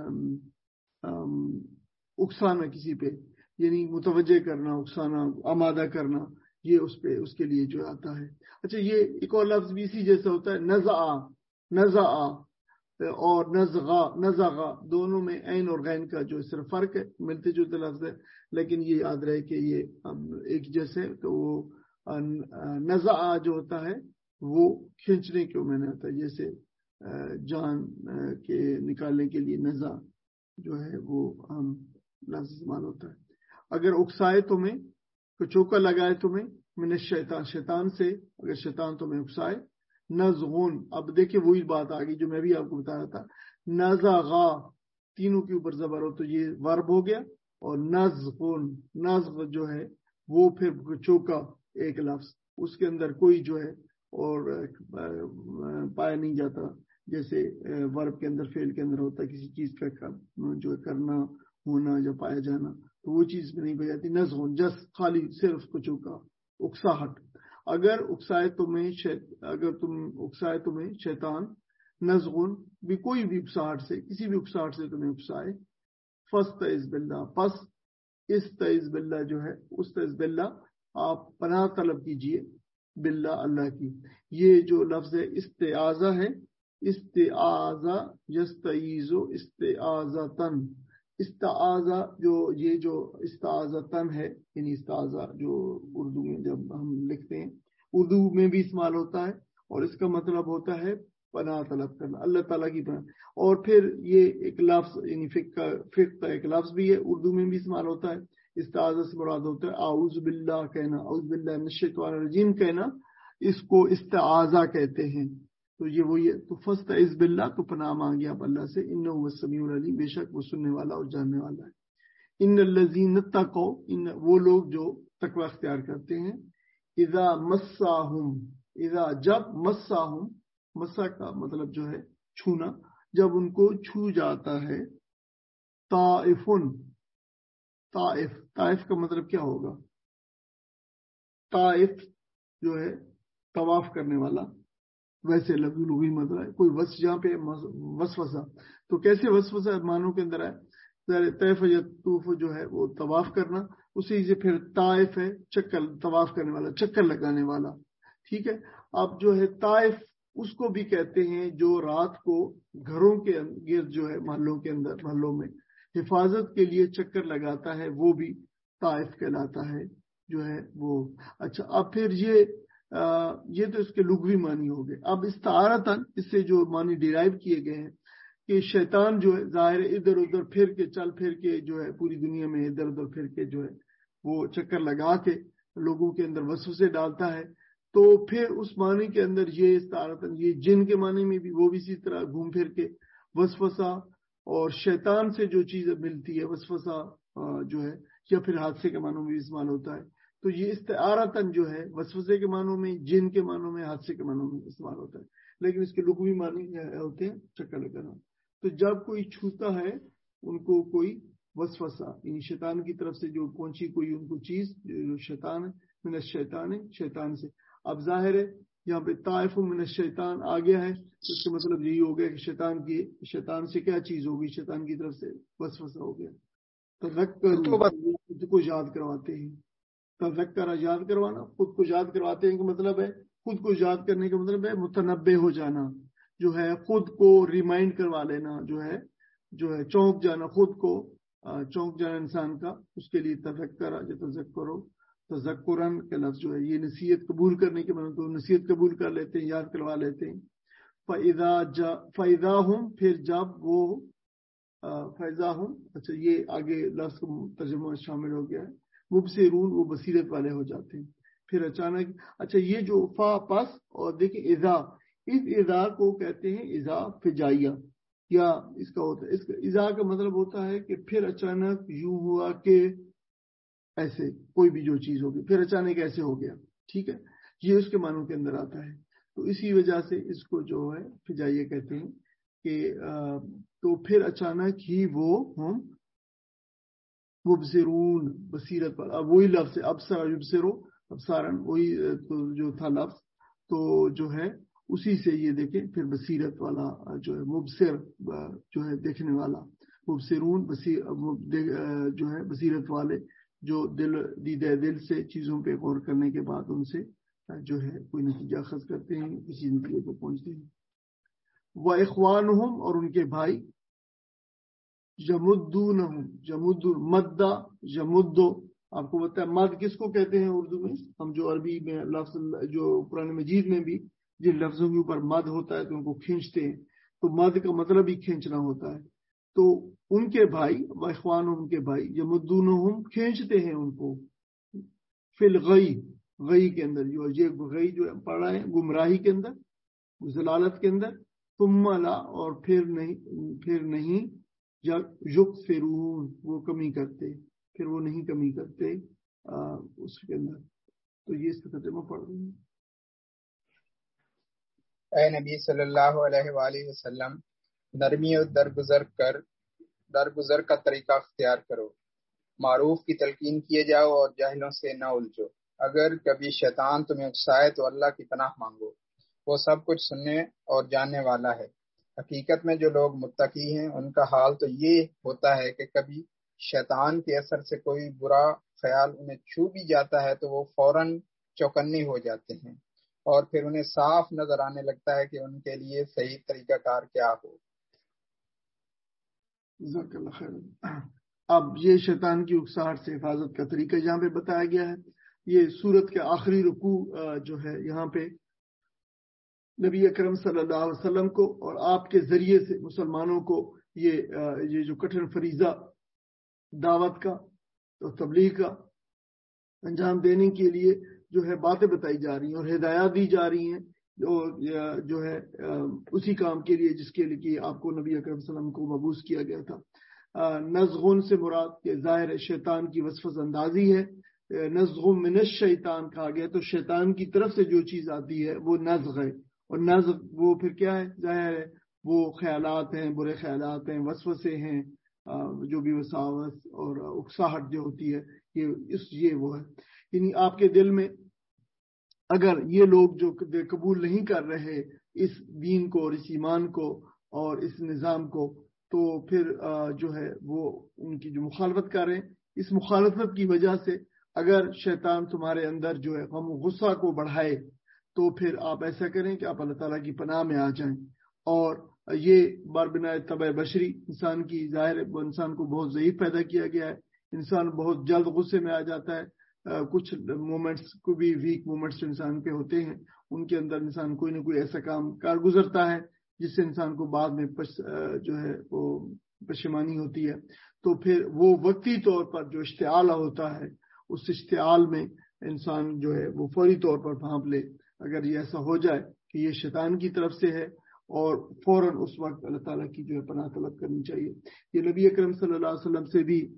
اکسانا کسی پہ، یعنی متوجہ کرنا، اکسانا، آمادہ کرنا، یہ اس کے لیے جو آتا ہے۔ اچھا یہ ایک اور لفظ بھی اسی جیسا ہوتا ہے، نزع اور نزغا دونوں میں عین اور غین کا جو صرف فرق ہے، ملتے جلتے لفظ ہے، لیکن یہ یاد رہے کہ یہ ایک جیسے، تو وہ نزع جو ہوتا ہے وہ کھینچنے کے میں نے ہوتا ہے، جیسے جان کے نکالنے کے لیے نزع جو ہے وہ لفظ استعمال ہوتا ہے۔ اگر اکسائے تمہیں، چوکا لگائے تمہیں، من الشیطان شیطان سے، اگر شیطان تمہیں اکسائے، نزغون، اب دیکھیں وہی بات آ گئی جو میں بھی آپ کو بتا رہا تھا، نزغا تینوں کے اوپر زبر ہو تو یہ ورب ہو گیا، اور نزغون نزغ جو ہے وہ پھر چوکا ایک لفظ، اس کے اندر کوئی جو ہے اور پایا نہیں جاتا، جیسے ورب کے اندر فعل کے اندر ہوتا ہے کسی چیز کا جو کرنا، ہونا یا پایا جانا، تو وہ چیز بھی نہیں پائی جاتی۔ نزغون جس خالی صرف کو چوکا، اکساہٹ، اگر تم اکسائے تمہیں شیطان، نزغون بھی کوئی بھی اکساہٹ سے، کسی بھی اکساہٹ سے تمہیں اکسائے، فاستعذ باللہ، پس استعذ باللہ جو ہے استعذ باللہ آپ پناہ طلب کیجئے، باللہ اللہ کی، یہ جو لفظ ہے استعاذہ ہے، استعاذہ یستعیذ استعاذتن، استعاذہ جو استعاذتن ہے، یعنی استعاذہ جو اردو میں جب ہم لکھتے ہیں اردو میں بھی استعمال ہوتا ہے، اور اس کا مطلب ہوتا ہے پناہ طلب کرنا، اللہ تعالیٰ کی پناہ. اور پھر یہ ایک لفظ یعنی فقہ کا ایک لفظ بھی ہے، اردو میں بھی استعمال ہوتا ہے. استعاذہ سے مراد ہوتا ہے اعوذ باللہ کہنا، اعوذ باللہ من الشیطان الرجیم کہنا، اس کو استعاذہ کہتے ہیں. تو یہ وہی ہے، تو فاستعذ باللہ، تو پناہ مانگی آپ اللہ سے، انہ هو السمیع العلیم، بے شک وہ سننے والا اور جاننے والا ہے. ان الذین اتقوا، ان وہ لوگ جو تقوی اختیار کرتے ہیں، اذا مساہم، اذا جب مساہم، مسا کا مطلب جو ہے چھونا، جب ان کو چھو جاتا ہے، طائفن، طائف کا مطلب کیا ہوگا؟ طائف جو ہے طواف کرنے والا، ویسے لغوی مطلب ہے کوئی جہاں پہ وسوسہ، تو کیسے وسوسہ معنوں کے اندر ہے؟ طیف یطوف جو ہے وہ طواف کرنا، اسی سے پھر طائف ہے چکر، طواف کرنے والا، چکر لگانے والا. ٹھیک ہے. اب جو ہے طائف اس کو بھی کہتے ہیں جو رات کو گھروں کے گرد جو ہے محلوں کے اندر، محلوں میں حفاظت کے لیے چکر لگاتا ہے، وہ بھی طائف کہلاتا ہے جو ہے وہ. اچھا، اب پھر یہ تو اس کے لغوی معنی ہو گئے. اب استعارتاً اس سے جو معنی ڈیرائیو کیے گئے ہیں کہ شیطان جو ہے ظاہر ادھر ادھر پھر کے چل پھر کے جو ہے پوری دنیا میں ادھر ادھر پھر کے جو ہے وہ چکر لگا کے لوگوں کے اندر وسوسے ڈالتا ہے. تو پھر اس معنی کے اندر یہ استعارتاً یہ جن کے معنی میں بھی وہ بھی اسی طرح گھوم پھر کے وسوسہ، اور شیطان سے جو چیز ملتی ہے وسوسہ جو ہے، یا پھر حادثے کے معنوں میں بھی استعمال ہوتا ہے. تو یہ استعارتاً جو ہے وسوسے کے معنوں میں، جن کے معنوں میں، حادثے کے معنوں میں استعمال ہوتا ہے، لیکن اس کے لغوی معنی ہوتے ہیں چکر لگانا. تو جب کوئی چھوتا ہے ان کو کوئی وسوسہ، یعنی شیطان کی طرف سے جو پہنچی کوئی ان کو چیز، جو شیطان ہے، من الشیطان ہے، شیطان سے. اب ظاہر ہے یہاں پہ طائف من الشیطان آ گیا ہے، تو اس کا مطلب یہی ہو گیا کہ شیطان سے کیا چیز ہوگی، شیطان کی طرف سے وسوسہ ہو گیا. تذکروا، خود کو یاد کرواتے ہیں. تذکرہ یاد کروانا، خود کو یاد کرواتے ہیں کا مطلب ہے، خود کو یاد کرنے کا مطلب ہے متنبہ ہو جانا، جو ہے خود کو ریمائنڈ کروا لینا، جو ہے چونک جانا، خود کو چونک جانا انسان کا، اس کے لیے تذکرہ، جو تذکرو، تذکرن کا لفظ جو ہے یہ نصیحت قبول کرنے کے معنی، تو نصیحت قبول کر لیتے ہیں، یاد کروا لیتے ہیں. فَإِذَا هُمْ، پھر جب وہ فَإِذَا هُمْ، اچھا یہ آگے لفظ ترجمہ شامل ہو گیا ہے، مبصرون، وہ بصیرت والے ہو جاتے ہیں. پھر اچانک، اچھا یہ جو فا پس، اور دیکھیں اذا، اس اذا کو کہتے ہیں اذا فجائیہ، یا اس کا ہوتا ہے، اس کا اذا کا مطلب ہوتا ہے کہ پھر اچانک یوں ہوا کہ ایسے کوئی بھی جو چیز ہوگی پھر اچانک ایسے ہو گیا. ٹھیک ہے، یہ اس کے معنوں کے اندر آتا ہے. تو اسی وجہ سے اس کو جو ہے فجائیہ کہتے ہیں کہ تو پھر اچانک ہی وہ ہم مبصرون، بصیرت پر. اب وہی لفظ ہے ابصر یبصرو، ابصارن، وہی تو جو تھا لفظ، تو جو ہے اسی سے یہ دیکھیں پھر بصیرت والا جو ہے مبصر جو ہے دیکھنے والا، مبصرون جو ہے بصیرت والے، جو دیدہ دل سے چیزوں پہ غور کرنے کے بعد ان سے جو ہے کوئی نتیجہ اخذ کرتے ہیں، کسی نتیجے کو پہنچتے ہیں. وَإِخْوَانُهُمْ، اور ان کے بھائی، یمدونہم، مدہ، یمدو، آپ کو بتا ہے مد کس کو کہتے ہیں اردو میں؟ ہم جو عربی میں لفظ، جو قرآن مجید میں بھی جن لفظوں کے اوپر مد ہوتا ہے تو ان کو کھینچتے ہیں، تو مد کا مطلب ہی کھینچنا ہوتا ہے. تو ان کے بھائی، وَإِخْوَانُهُمْ، کے بھائی، یمدونہم، کھینچتے ہیں ان کو، فی الغی، غی کے اندر، یہ غی جو پڑھا ہے گمراہی کے اندر، ضلالت کے اندر، ثم لا، اور پھر نہیں یکفرون، وہ کمی کرتے، پھر وہ نہیں کمی کرتے اس کے اندر. تو یہ اس کا ترجمہ پڑھ رہے ہیں. اے نبی صلی اللہ علیہ وآلہ وسلم، نرمی اور درگزر کا طریقہ اختیار کرو، معروف کی تلقین کیے جاؤ اور جاہلوں سے نہ الجھو. اگر کبھی شیطان تمہیں اکسائے تو اللہ کی پناہ مانگو، وہ سب کچھ سننے اور جاننے والا ہے. حقیقت میں جو لوگ متقی ہیں ان کا حال تو یہ ہوتا ہے کہ کبھی شیطان کے اثر سے کوئی برا خیال انہیں چھو بھی جاتا ہے تو وہ فوراً چوکنے ہو جاتے ہیں اور پھر انہیں صاف نظر آنے لگتا ہے کہ ان کے لیے صحیح طریقہ کار کیا ہو۔ جزاک اللہ خیر۔ اب یہ شیطان کی اکساہٹ سے حفاظت کا طریقہ یہاں پہ بتایا گیا ہے۔ یہ سورت کے آخری رکوع جو ہے یہاں پہ نبی اکرم صلی اللہ علیہ وسلم کو اور آپ کے ذریعے سے مسلمانوں کو یہ جو کٹھن فریضہ دعوت کا اور تبلیغ کا انجام دینے کے لیے جو ہے باتیں بتائی جا رہی ہیں اور ہدایات دی جا رہی ہیں جو ہے اسی کام کے لیے جس کے لیے آپ کو نبی اکرم صلی اللہ علیہ وسلم کو مبعوث کیا گیا تھا۔ نزغن سے مراد کے ظاہر شیطان کی وسوسہ اندازی ہے۔ نزغ من الشیطان کہا گیا تو شیطان کی طرف سے جو چیز آتی ہے وہ نزغ ہے، اور نزغ وہ پھر کیا ہے؟ ظاہر ہے وہ خیالات ہیں، برے خیالات ہیں، وسوسے ہیں، جو بھی وساوس اور اکساہٹ جو ہوتی ہے یہ وہ ہے۔ یعنی آپ کے دل میں اگر یہ لوگ جو قبول نہیں کر رہے اس دین کو اور اس ایمان کو اور اس نظام کو، تو پھر جو ہے وہ ان کی جو مخالفت کر رہے ہیں، اس مخالفت کی وجہ سے اگر شیطان تمہارے اندر جو ہے غم و غصہ کو بڑھائے تو پھر آپ ایسا کریں کہ آپ اللہ تعالیٰ کی پناہ میں آ جائیں۔ اور یہ بار بنائے طبع بشری انسان کی ظاہر انسان کو بہت ضعیف پیدا کیا گیا ہے۔ انسان بہت جلد غصے میں آ جاتا ہے۔ کچھ مومنٹس کو بھی ویک مومنٹس انسان کے ہوتے ہیں، ان کے اندر انسان کوئی نہ کوئی ایسا کام کار گزرتا ہے جس سے انسان کو بعد میں جو ہے وہ پشیمانی ہوتی ہے۔ تو پھر وہ وقتی طور پر جو اشتعال ہوتا ہے اس اشتعال میں انسان جو ہے وہ فوری طور پر بھانپ لے۔ اگر یہ ایسا ہو جائے کہ یہ شیطان کی طرف سے ہے اور فوراً اس وقت اللہ تعالیٰ کی جو ہے پناہ طلب کرنی چاہیے۔ یہ نبی اکرم صلی اللہ علیہ وسلم سے بھی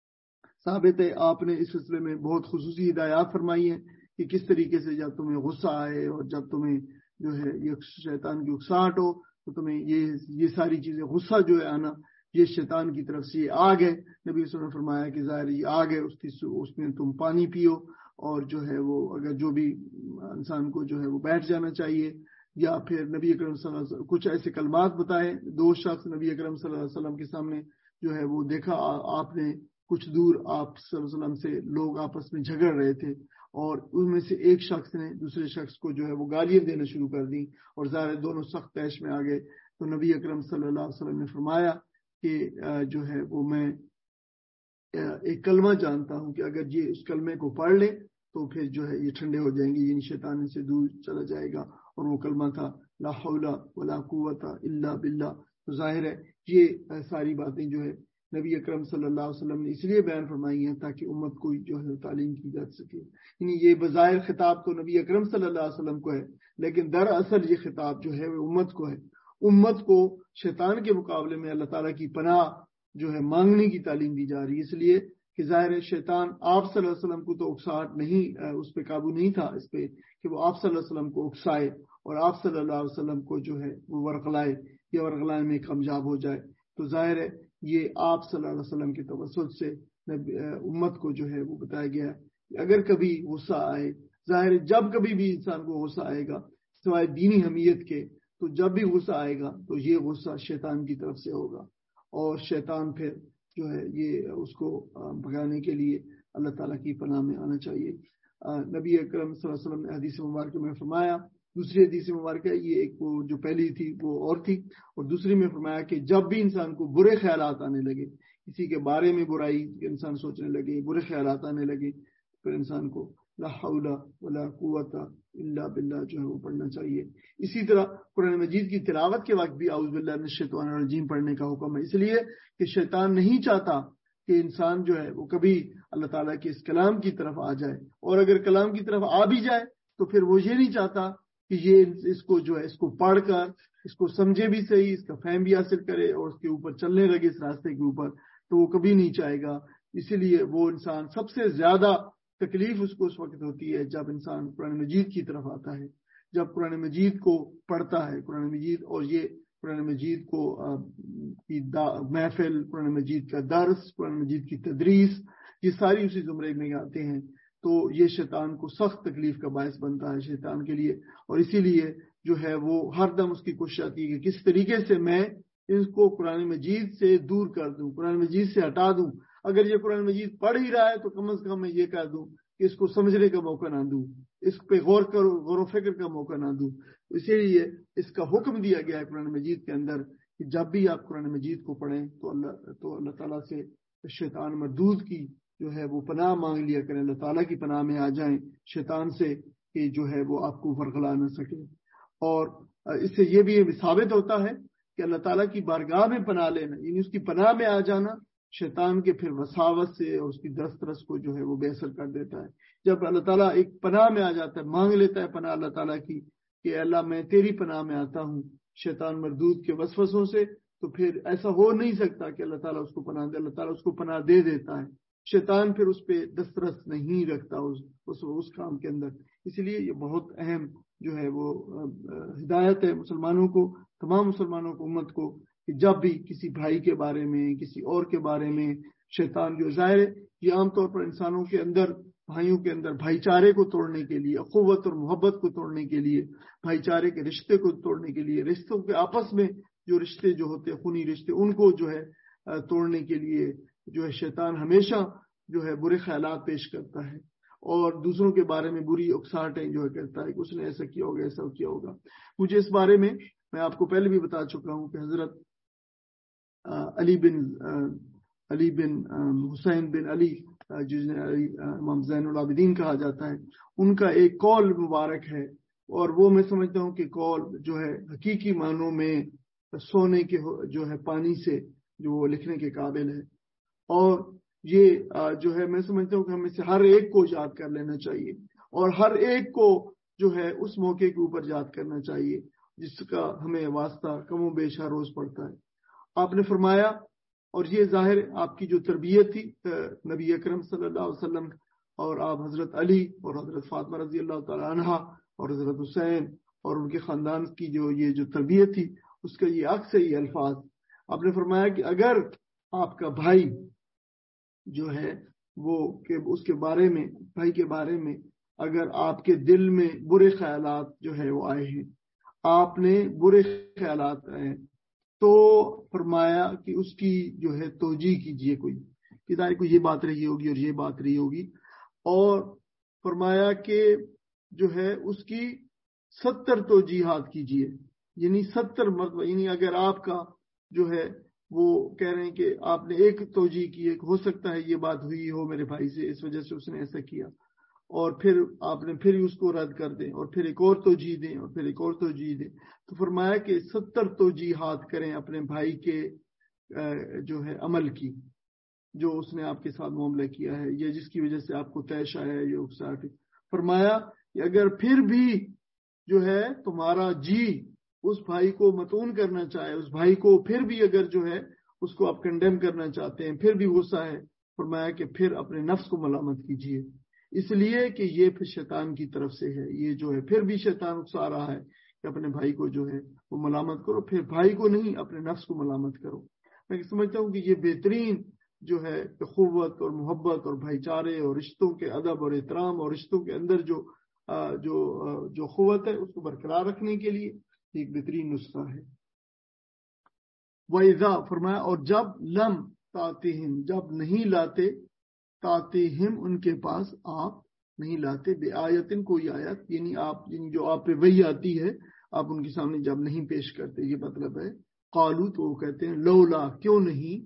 ثابت ہے، آپ نے اس سلسلے میں بہت خصوصی ہدایات فرمائی ہیں کہ کس طریقے سے جب تمہیں غصہ آئے اور جب تمہیں جو ہے یہ شیطان کی اکساہٹ ہو تو تمہیں یہ ساری چیزیں، غصہ جو ہے آنا، یہ شیطان کی طرف سے یہ آگ ہے۔ نبی صلی اللہ علیہ وسلم نے فرمایا کہ ظاہر یہ آگ ہے، اس میں تم پانی پیو اور جو ہے وہ اگر جو بھی انسان کو جو ہے وہ بیٹھ جانا چاہیے، یا پھر نبی اکرم صلی اللہ علیہ وسلم کچھ ایسے کلمات بتائے۔ دو شخص نبی اکرم صلی اللہ علیہ وسلم کے سامنے جو ہے وہ دیکھا آپ نے کچھ دور آپ صلی اللہ علیہ وسلم سے لوگ آپس میں جھگڑ رہے تھے، اور ان میں سے ایک شخص نے دوسرے شخص کو جو ہے وہ گالیاں دینا شروع کر دی اور ظاہر دونوں سخت طیش میں آ گئے۔ تو نبی اکرم صلی اللہ علیہ وسلم نے فرمایا کہ جو ہے وہ میں ایک کلمہ جانتا ہوں کہ اگر یہ اس کلمے کو پڑھ لے تو پھر جو ہے یہ ٹھنڈے ہو جائیں گے، یعنی شیطان سے دور چلا جائے گا، اور وہ کلمہ تھا لا حول ولا قوت الا باللہ۔ تو ظاہر ہے یہ ساری باتیں جو ہے نبی اکرم صلی اللہ علیہ وسلم نے اس لیے بیان فرمائی ہیں تاکہ امت کو جو ہے تعلیم کی جا سکے۔ یعنی یہ بظاہر خطاب تو نبی اکرم صلی اللہ علیہ وسلم کو ہے، لیکن دراصل یہ خطاب جو ہے وہ امت کو ہے۔ امت کو شیطان کے مقابلے میں اللہ تعالیٰ کی پناہ جو ہے مانگنے کی تعلیم دی جا رہی ہے، اس لیے کہ ظاہر شیطان آپ صلی اللہ علیہ وسلم کو تو اکساہٹ نہیں، اس پہ قابو نہیں تھا اس پہ کہ وہ آپ صلی اللہ علیہ وسلم کو اکسائے اور آپ صلی اللہ علیہ وسلم کو جو ہے وہ ورغلائے یا ورغلانے میں کامیاب ہو جائے۔ تو ظاہر ہے یہ آپ صلی اللہ علیہ وسلم کے توسط سے امت کو جو ہے وہ بتایا گیا کہ اگر کبھی غصہ آئے، ظاہر جب کبھی بھی انسان کو غصہ آئے گا سوائے دینی حمیت کے، تو جب بھی غصہ آئے گا تو یہ غصہ شیطان کی طرف سے ہوگا، اور شیطان پھر جو ہے یہ اس کو بھگانے کے لیے اللہ تعالیٰ کی پناہ میں آنا چاہیے۔ نبی اکرم صلی اللہ علیہ وسلم نے حدیث مبارکہ میں فرمایا، دوسری حدیث مبارکہ یہ ایک وہ جو پہلی تھی وہ اور تھی، اور دوسری میں فرمایا کہ جب بھی انسان کو برے خیالات آنے لگے، کسی کے بارے میں برائی انسان سوچنے لگے، برے خیالات آنے لگے، پھر انسان کو لا حول ولا قوت الا باللہ جو ہے وہ پڑھنا چاہیے۔ اسی طرح قرآن مجید کی تلاوت کے وقت بھی اعوذ باللہ من الشیطان الرجیم پڑھنے کا حکم ہے، اس لیے کہ شیطان نہیں چاہتا کہ انسان جو ہے وہ کبھی اللہ تعالیٰ کے اس کلام کی طرف آ جائے، اور اگر کلام کی طرف آ بھی جائے تو پھر وہ یہ نہیں چاہتا کہ یہ اس کو جو ہے اس کو پڑھ کر اس کو سمجھے بھی صحیح، اس کا فہم بھی حاصل کرے اور اس کے اوپر چلنے لگے اس راستے کے اوپر، تو وہ کبھی نہیں چاہے گا۔ اسی لیے وہ انسان سب سے زیادہ تکلیف اس کو اس وقت ہوتی ہے جب انسان قرآن مجید کی طرف آتا ہے، جب قرآن مجید کو پڑھتا ہے، قرآن مجید اور یہ قرآن مجید کو کی محفل، قرآن مجید کا درس، قرآن مجید کی تدریس، یہ ساری اسی زمرے میں آتے ہیں، تو یہ شیطان کو سخت تکلیف کا باعث بنتا ہے شیطان کے لیے، اور اسی لیے جو ہے وہ ہر دم اس کی کوشش آتی ہے کہ کس طریقے سے میں اس کو قرآن مجید سے دور کر دوں، قرآن مجید سے ہٹا دوں۔ اگر یہ قرآن مجید پڑھ ہی رہا ہے تو کم از کم میں یہ کہہ دوں کہ اس کو سمجھنے کا موقع نہ دوں، اس پہ غور و فکر کا موقع نہ دوں. اسی لیے اس کا حکم دیا گیا ہے قرآن مجید کے اندر کہ جب بھی آپ قرآن مجید کو پڑھیں تو اللہ تعالیٰ سے شیطان مردود کی جو ہے وہ پناہ مانگ لیا کریں، اللہ تعالیٰ کی پناہ میں آ جائیں شیطان سے کہ جو ہے وہ آپ کو ورغلا نہ سکے. اور اس سے یہ بھی ثابت ہوتا ہے کہ اللہ تعالیٰ کی بارگاہ میں پناہ لینا، یعنی اس کی پناہ میں آ جانا شیطان کے پھر وساوت سے اور اس کی دسترس کو جو ہے وہ بے اثر کر دیتا ہے. جب اللہ تعالیٰ ایک پناہ میں آ جاتا ہے، مانگ لیتا ہے پناہ اللہ تعالیٰ کی کہ اللہ میں تیری پناہ میں آتا ہوں شیطان مردود کے وسوسوں سے، تو پھر ایسا ہو نہیں سکتا کہ اللہ تعالیٰ اس کو پناہ دے. اللہ تعالیٰ اس کو پناہ دے دیتا ہے، شیطان پھر اس پہ دسترس نہیں رکھتا اس کام کے اندر. اس لیے یہ بہت اہم جو ہے وہ ہدایت ہے مسلمانوں کو، تمام مسلمانوں کو، امت کو، کہ جب بھی کسی بھائی کے بارے میں، کسی اور کے بارے میں شیطان جو ظاہر ہے یہ عام طور پر انسانوں کے اندر، بھائیوں کے اندر بھائی چارے کو توڑنے کے لیے، اخوت اور محبت کو توڑنے کے لیے، بھائی چارے کے رشتے کو توڑنے کے لیے، رشتوں کے آپس میں جو رشتے جو ہوتے ہیں خونی رشتے ان کو جو ہے توڑنے کے لیے جو ہے شیطان ہمیشہ جو ہے برے خیالات پیش کرتا ہے اور دوسروں کے بارے میں بری اکساہٹیں جو ہے کرتا ہے کہ اس نے ایسا کیا ہوگا، ایسا کیا ہوگا. مجھے اس بارے میں آپ کو پہلے بھی بتا چکا ہوں کہ حضرت علی بن حسین بن علی جنہیں امام زین العابدین کہا جاتا ہے، ان کا ایک قول مبارک ہے، اور وہ میں سمجھتا ہوں کہ قول جو ہے حقیقی معنوں میں سونے کے جو ہے پانی سے جو وہ لکھنے کے قابل ہے. اور یہ جو ہے میں سمجھتا ہوں کہ ہمیں سے ہر ایک کو یاد کر لینا چاہیے اور ہر ایک کو جو ہے اس موقع کے اوپر یاد کرنا چاہیے جس کا ہمیں واسطہ کم و بیش ہر روز پڑتا ہے. آپ نے فرمایا، اور یہ ظاہر آپ کی جو تربیت تھی نبی اکرم صلی اللہ علیہ وسلم، اور آپ حضرت علی اور حضرت فاطمہ رضی اللہ تعالی عنہا اور حضرت حسین اور ان کے خاندان کی یہ جو تربیت تھی اس کا یہ عکس ہے، یہ الفاظ. آپ نے فرمایا کہ اگر آپ کا بھائی جو ہے وہ کہ اس کے بارے میں، بھائی کے بارے میں اگر آپ کے دل میں برے خیالات جو ہے وہ آئے ہیں، آپ نے برے خیالات آئے، تو فرمایا کہ اس کی جو ہے توجیہ کیجئے، کوئی یہ بات رہی ہوگی اور یہ بات رہی ہوگی، اور فرمایا کہ جو ہے اس کی 70 توجیحات کیجئے، یعنی 70 مرتبہ. یعنی اگر آپ کا جو ہے وہ کہہ رہے ہیں کہ آپ نے ایک توجیہ کی ہے، ہو سکتا ہے یہ بات ہوئی ہو میرے بھائی سے، اس وجہ سے اس نے ایسا کیا، اور پھر آپ نے پھر اس کو رد کر دیں اور پھر ایک اور توجیہ دیں اور پھر ایک اور توجیہ دیں، تو فرمایا کہ 70 توجیحات کریں اپنے بھائی کے جو ہے عمل کی، جو اس نے آپ کے ساتھ معاملہ کیا ہے یا جس کی وجہ سے آپ کو طیش آیا ہے یہ اکساہٹ. فرمایا کہ اگر پھر بھی جو ہے تمہارا جی اس بھائی کو متون کرنا چاہے، اس بھائی کو پھر بھی اگر جو ہے اس کو آپ کنڈیم کرنا چاہتے ہیں، پھر بھی غصہ ہے، فرمایا کہ پھر اپنے نفس کو ملامت کیجئے، اس لیے کہ یہ پھر شیطان کی طرف سے ہے. یہ جو ہے پھر بھی شیطان اکسا رہا ہے کہ اپنے بھائی کو جو ہے وہ ملامت کرو، پھر بھائی کو نہیں اپنے نفس کو ملامت کرو. میں سمجھتا ہوں کہ یہ بہترین جو ہے اخوت اور محبت اور بھائی چارے اور رشتوں کے ادب اور احترام اور رشتوں کے اندر جو اخوت ہے اس کو برقرار رکھنے کے لیے ایک بہترین نسخہ ہے. وَإِذَا فرمایا، اور جب لم تَأْتِهِمْ جب نہیں لاتے، تَأْتِهِمْ ان کے پاس آپ نہیں لاتے، بے آیتن کوئی آیت، یعنی جو آپ پہ وحی آتی ہے آپ ان کے سامنے جب نہیں پیش کرتے، یہ مطلب ہے. قالو تو وہ کہتے ہیں لولا کیوں نہیں،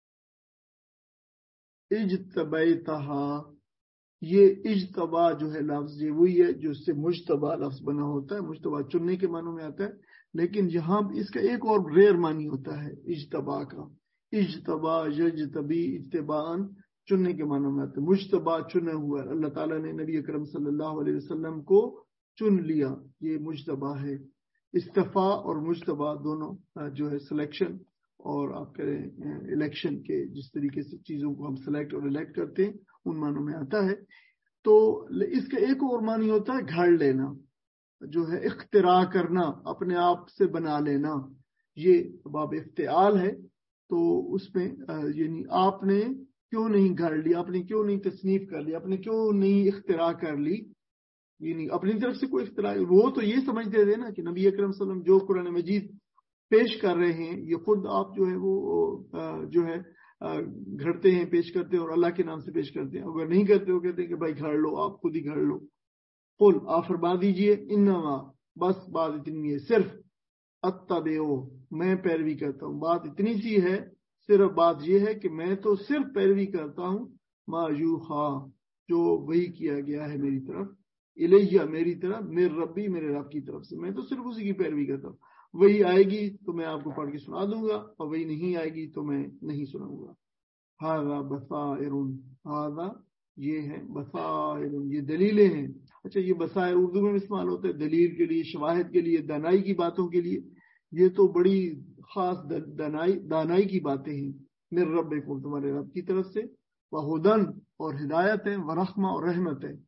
اجتبیتہا، یہ اجتبا جو ہے لفظ یہ وہی ہے جو اس سے مجتبا لفظ بنا ہوتا ہے. مجتبا چننے کے معنوں میں آتا ہے، لیکن یہاں اس کا ایک اور ریئر معنی ہوتا ہے اجتبا کا. اجتبا یجتبی اجتباءً چننے کے معنوں میں آتا ہے. مجتبا چنا ہوا، اللہ تعالیٰ نے نبی اکرم صلی اللہ علیہ وسلم کو چن لیا، یہ مجتبا ہے. استفا اور مجتبا دونوں جو ہے سلیکشن اور آپ کریں الیکشن کے جس طریقے سے چیزوں کو ہم سلیکٹ اور الیکٹ کرتے ہیں ان معنوں میں آتا ہے. تو اس کا ایک اور معنی ہوتا ہے گھڑ لینا، جو ہے اختراع کرنا، اپنے آپ سے بنا لینا، یہ باب افتعال ہے. تو اس میں یعنی آپ نے کیوں نہیں گھڑ لیا، آپ نے کیوں نہیں تصنیف کر لی، آپ نے کیوں نہیں اختراع کر لی، یعنی اپنی طرف سے کوئی اختراع. وہ تو یہ سمجھتے تھے نا کہ نبی اکرم صلی اللہ علیہ وسلم جو قرآن مجید پیش کر رہے ہیں یہ خود آپ جو ہے وہ جو ہے گھڑتے ہیں، پیش کرتے ہیں اور اللہ کے نام سے پیش کرتے ہیں. اگر نہیں کرتے وہ کہتے ہیں کہ بھائی گھڑ لو، آپ خود ہی گھڑ لو. قل آپ فرما دیجئے انما بس بات اتنی ہے، صرف اتبعو میں پیروی کرتا ہوں. بات اتنی سی ہے، صرف بات یہ ہے کہ میں تو صرف پیروی کرتا ہوں ما یوحا جو وحی کیا گیا ہے میری طرف، الیہ میری طرف، میرے ربی میرے رب کی طرف سے، میں تو صرف اسی کی پیروی کرتا ہوں. وہی آئے گی تو میں آپ کو پڑھ کے سنا دوں گا، اور وہی نہیں آئے گی تو میں نہیں سناؤں گا. ھذا بصائر، ھذا یہ ہے بصائر، یہ دلیلیں ہیں. اچھا یہ بصائر اردو میں استعمال ہوتا ہے دلیل کے لیے، شواہد کے لیے، دانائی کی باتوں کے لیے. یہ تو بڑی خاص دانائی کی باتیں ہیں. میرے رب کو تمہارے رب کی طرف سے، وہدن اور ہدایت ہے، ورحمہ اور رحمت ہے،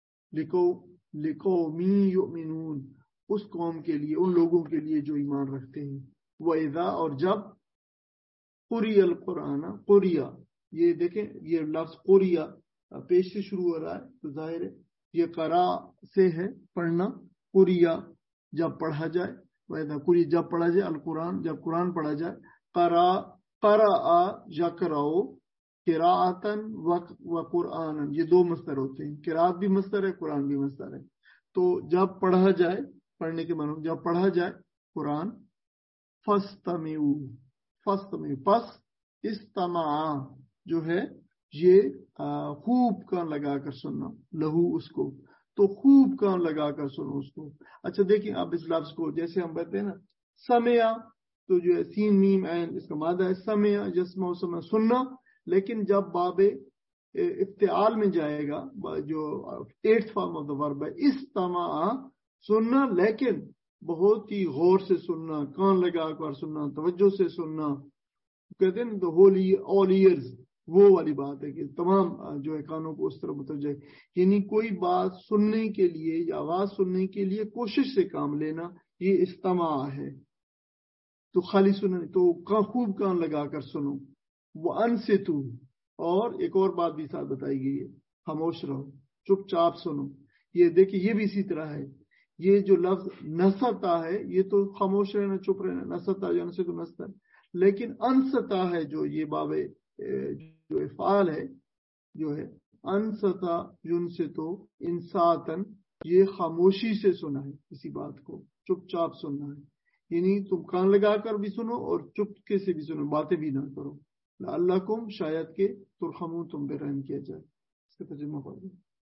لقومی یؤمنون اس قوم کے لیے، ان لوگوں کے لیے جو ایمان رکھتے ہیں. وَإِذَا اور جب قُرِئَ القرآن، قُرِئَ یہ دیکھیں یہ لفظ قُرِئَ پیش سے شروع ہو رہا ہے تو ظاہر ہے یہ قرا سے ہے پڑھنا. قُرِئَ جب پڑھا جائے، وَإِذَا قُرِئَ جب پڑھا جائے، القرآن جب قرآن پڑھا جائے، قرأ یقرأ قراءتن و قرآن یہ دو مصدر ہوتے ہیں. قراءت بھی مصدر ہے، قرآن بھی مصدر ہے. تو جب پڑھا جائے، پڑھنے کے معنی جب پڑھا جائے قرآن، فاستمعوا پس استمع جو ہے یہ خوب کان لگا کر سننا، لہو اس کو، تو خوب کان لگا کر سنو اس کو. اچھا دیکھیں آپ اس لفظ کو جیسے ہم کہتے ہیں نا سمع، تو جو ہے سین میم عین اس کا مادہ ہے سمع، جسمہ و سمع سننا. لیکن جب باب افتعال میں جائے گا جو 8th فارم آف دا ورب ہے استمع سننا، لیکن بہت ہی غور سے سننا، کان لگا کر سننا، توجہ سے سننا. کہتے ہیں تو آل ایئرز وہ والی بات ہے کہ تمام جو ہے کانوں کو اس طرح متوجہ، یعنی کوئی بات سننے کے لیے یا آواز سننے کے لیے کوشش سے کام لینا، یہ استماع ہے. تو خالی سننے تو خوب کان لگا کر سنو. وانصتوا اور ایک اور بات بھی ساتھ بتائی گئی ہے، خاموش رہو، چپ چاپ سنو. یہ دیکھیں یہ بھی اسی طرح ہے. یہ جو لفظ نصتا ہے یہ تو خاموش رہنا، چپ رہنا، نصتا جو سے تو نصتا ہے. لیکن انصتا ہے جو یہ باب جو افعال ہے جو ہے انصتا جن سے تو انساتن یہ خاموشی سے سنا ہے، کسی بات کو چپ چاپ سننا ہے. یعنی تم کان لگا کر بھی سنو اور چپکے سے بھی سنو، باتیں بھی نہ کرو. لعلکم شاید کہ ترحمون تم پہ رحم کیا جائے. اس کا ترجمہ پڑھ دیں.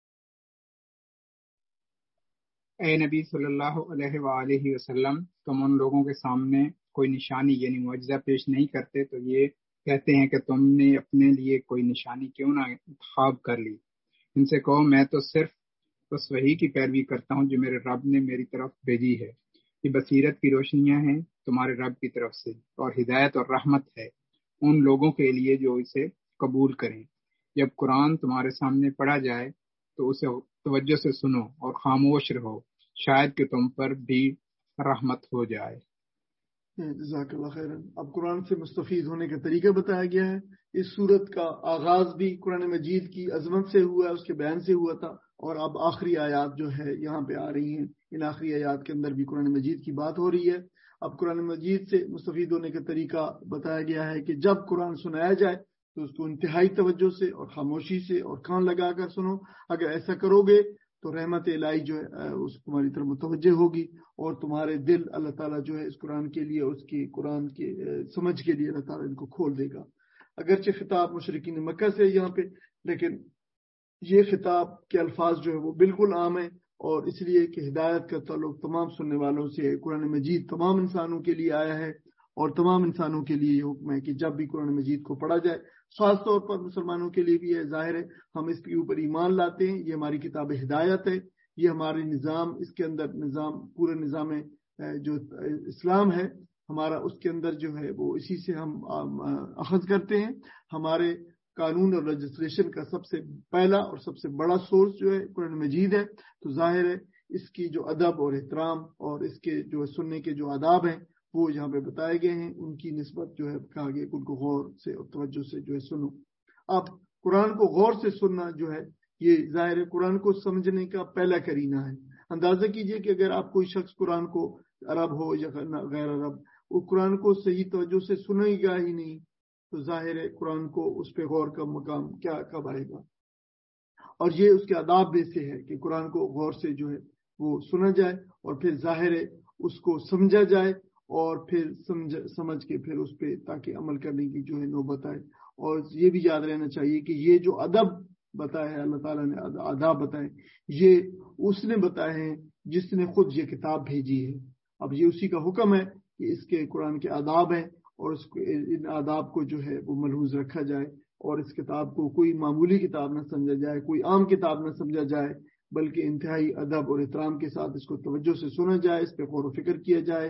اے نبی صلی اللہ علیہ وآلہ وسلم، تم ان لوگوں کے سامنے کوئی نشانی یعنی معجزہ پیش نہیں کرتے تو یہ کہتے ہیں کہ تم نے اپنے لیے کوئی نشانی کیوں نہ انتخاب کر لی. ان سے کہو میں تو صرف اس وحی کی پیروی کرتا ہوں جو میرے رب نے میری طرف بھیجی ہے. یہ بصیرت کی روشنیاں ہیں تمہارے رب کی طرف سے، اور ہدایت اور رحمت ہے ان لوگوں کے لیے جو اسے قبول کریں. جب قرآن تمہارے سامنے پڑھا جائے تو اسے توجہ سے سنو اور خاموش رہو، شاید کہ تم پر بھی رحمت ہو جائے. جزاک اللہ خیرن. اب قرآن سے مستفید ہونے کا طریقہ بتایا گیا ہے. اس صورت کا آغاز بھی قرآن مجید کی عظمت سے ہوا ہے، اس کے بیان سے ہوا تھا، اور اب آخری آیات جو ہے یہاں پہ آ رہی ہیں. ان آخری آیات کے اندر بھی قرآن مجید کی بات ہو رہی ہے. اب قرآن مجید سے مستفید ہونے کا طریقہ بتایا گیا ہے کہ جب قرآن سنایا جائے تو اس کو انتہائی توجہ سے اور خاموشی سے اور کان لگا کر سنو. اگر ایسا کرو گے تو رحمت الہی جو ہے اس تمہاری طرف متوجہ ہوگی، اور تمہارے دل اللہ تعالیٰ جو ہے اس قرآن کے لیے، اس کی قرآن کی سمجھ کے لیے اللہ تعالیٰ ان کو کھول دے گا. اگرچہ خطاب مشرکین مکہ سے یہاں پہ، لیکن یہ خطاب کے الفاظ جو ہے وہ بالکل عام ہیں، اور اس لیے کہ ہدایت کا تعلق تمام سننے والوں سے. قرآن مجید تمام انسانوں کے لیے آیا ہے، اور تمام انسانوں کے لیے یہ حکم ہے کہ جب بھی قرآن مجید کو پڑھا جائے، خاص طور پر مسلمانوں کے لیے بھی ہے. ظاہر ہے ہم اس کے اوپر ایمان لاتے ہیں، یہ ہماری کتاب ہدایت ہے، یہ ہمارے نظام، اس کے اندر نظام پورے نظام جو اسلام ہے ہمارا، اس کے اندر جو ہے وہ اسی سے ہم اخذ کرتے ہیں. ہمارے قانون اور لیجسلیشن کا سب سے پہلا اور سب سے بڑا سورس جو ہے قرآن مجید ہے. تو ظاہر ہے اس کی جو ادب اور احترام اور اس کے جو سننے کے جو آداب ہیں وہ یہاں پہ بتائے گئے ہیں. ان کی نسبت جو ہے کہا گیا ان کو غور سے اور توجہ سے جو ہے سنو. اب قرآن کو غور سے سننا جو ہے یہ ظاہر ہے قرآن کو سمجھنے کا پہلا کرینہ ہے. اندازہ کیجئے کہ اگر آپ کوئی شخص قرآن کو عرب ہو یا غیر عرب، وہ قرآن کو صحیح توجہ سے سنے گا ہی نہیں، تو تو ظاہر ہے قرآن کو اس پہ غور کا مقام کیا کب آئے گا. اور یہ اس کے آداب میں سے ہے کہ قرآن کو غور سے جو ہے وہ سنا جائے اور پھر ظاہر ہے اس کو سمجھا جائے اور پھر سمجھ کے پھر اس پہ تاکہ عمل کرنے کی جو ہے نوبت آئے. اور یہ بھی یاد رہنا چاہیے کہ یہ جو ادب بتایا ہے اللہ تعالیٰ نے آداب بتائے یہ اس نے بتائے ہیں جس نے خود یہ کتاب بھیجی ہے. اب یہ اسی کا حکم ہے کہ اس کے قرآن کے آداب ہیں اور ان آداب کو جو ہے وہ ملحوظ رکھا جائے اور اس کتاب کو کوئی معمولی کتاب نہ سمجھا جائے, کوئی عام کتاب نہ سمجھا جائے, بلکہ انتہائی ادب اور احترام کے ساتھ اس کو توجہ سے سنا جائے, اس پہ غور و فکر کیا جائے,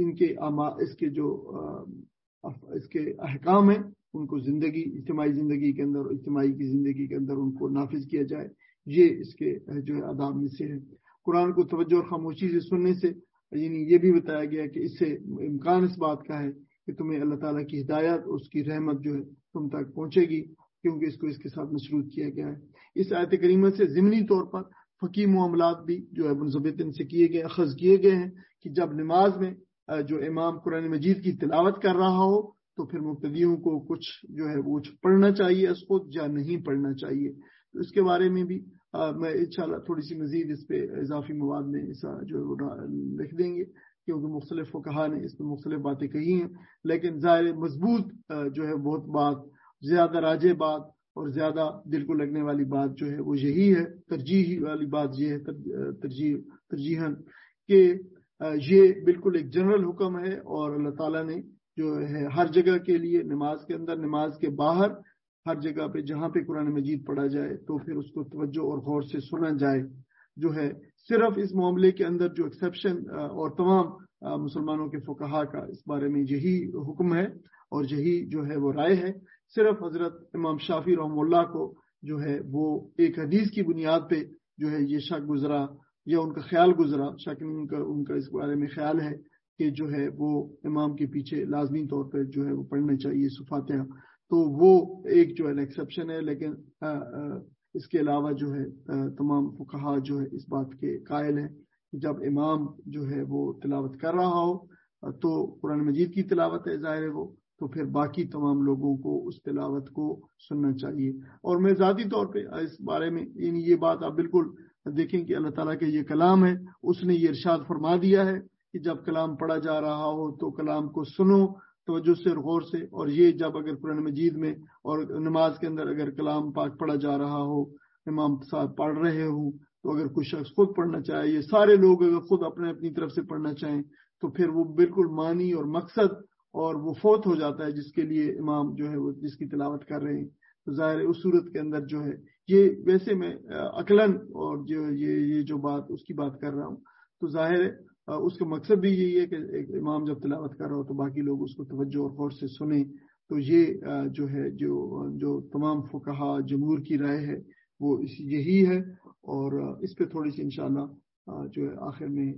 اس کے احکام ہیں ان کو زندگی اجتماعی زندگی کے اندر اجتماعی کی زندگی کے اندر ان کو نافذ کیا جائے. یہ اس کے جو ہے آداب میں سے ہے. قرآن کو توجہ اور خاموشی سے سننے سے یعنی یہ بھی بتایا گیا کہ اس سے امکان اس بات کا ہے کہ تمہیں اللہ تعالیٰ کی ہدایت اور اس کی رحمت جو ہے تم تک پہنچے گی, کیونکہ اس کو اس کے ساتھ مشروط کیا گیا ہے. اس آیت کریمہ سے ضمنی طور پر فقہی معاملات بھی جو ہے منضبطاً سے کیے گئے اخذ کیے گئے ہیں کہ جب نماز میں جو امام قرآن مجید کی تلاوت کر رہا ہو تو پھر مقتدیوں کو کچھ جو ہے وہ پڑھنا چاہیے اس کو یا نہیں پڑھنا چاہیے. تو اس کے بارے میں بھی میں انشاءاللہ تھوڑی سی مزید اس پہ اضافی مواد میں ایسا جو لکھ دیں گے, کیونکہ مختلف فقہا نے اس پہ مختلف باتیں کہی ہیں. لیکن ظاہر مضبوط جو ہے بہت بات, زیادہ راجع بات اور زیادہ دل کو لگنے والی بات جو ہے وہ یہی ہے, ترجیحی والی بات یہ ہے ترجیحاً کہ یہ بالکل ایک جنرل حکم ہے اور اللہ تعالیٰ نے جو ہے ہر جگہ کے لیے نماز کے اندر نماز کے باہر ہر جگہ پہ جہاں پہ قرآن مجید پڑھا جائے تو پھر اس کو توجہ اور غور سے سنا جائے. جو ہے صرف اس معاملے کے اندر جو ایکسیپشن اور تمام مسلمانوں کے فقہا کا اس بارے میں یہی حکم ہے اور یہی جو ہے وہ رائے ہے. صرف حضرت امام شافعی رحمہ اللہ کو جو ہے وہ ایک حدیث کی بنیاد پہ جو ہے یہ شک گزرا یا ان کا خیال گزرا, شک ان کا اس بارے میں خیال ہے کہ جو ہے وہ امام کے پیچھے لازمی طور پہ جو ہے وہ پڑھنا چاہیے فاتحہ. تو وہ ایک جو ہے ایکسیپشن ہے, لیکن اس کے علاوہ جو ہے تمام فقہا جو ہے اس بات کے قائل ہیں کہ جب امام جو ہے وہ تلاوت کر رہا ہو تو قرآن مجید کی تلاوت ہے ظاہر ہے وہ, تو پھر باقی تمام لوگوں کو اس تلاوت کو سننا چاہیے. اور میں ذاتی طور پہ اس بارے میں یہ بات آپ بالکل دیکھیں کہ اللہ تعالیٰ کا یہ کلام ہے, اس نے یہ ارشاد فرما دیا ہے کہ جب کلام پڑھا جا رہا ہو تو کلام کو سنو توجہ سے اور غور سے. اور یہ جب اگر قرآن مجید میں اور نماز کے اندر اگر کلام پاک پڑھا جا رہا ہو, امام صاحب پڑھ رہے ہوں, تو اگر کوئی شخص خود پڑھنا چاہے, یہ سارے لوگ اگر خود اپنی طرف سے پڑھنا چاہیں تو پھر وہ بالکل معنی اور مقصد اور وہ فوت ہو جاتا ہے جس کے لیے امام جو ہے وہ جس کی تلاوت کر رہے ہیں. تو ظاہر ہے اس صورت کے اندر جو ہے یہ ویسے میں عقلاً اور جو یہ جو بات اس کی بات کر رہا ہوں, تو ظاہر ہے اس کا مقصد بھی یہی ہے کہ ایک امام جب تلاوت کر رہا ہو تو باقی لوگ اس کو توجہ اور غور سے سنیں. تو یہ جو ہے جو تمام فقہا جمہور کی رائے ہے وہ یہی ہے. اور اس پہ تھوڑی سی انشاءاللہ جو ہے آخر میں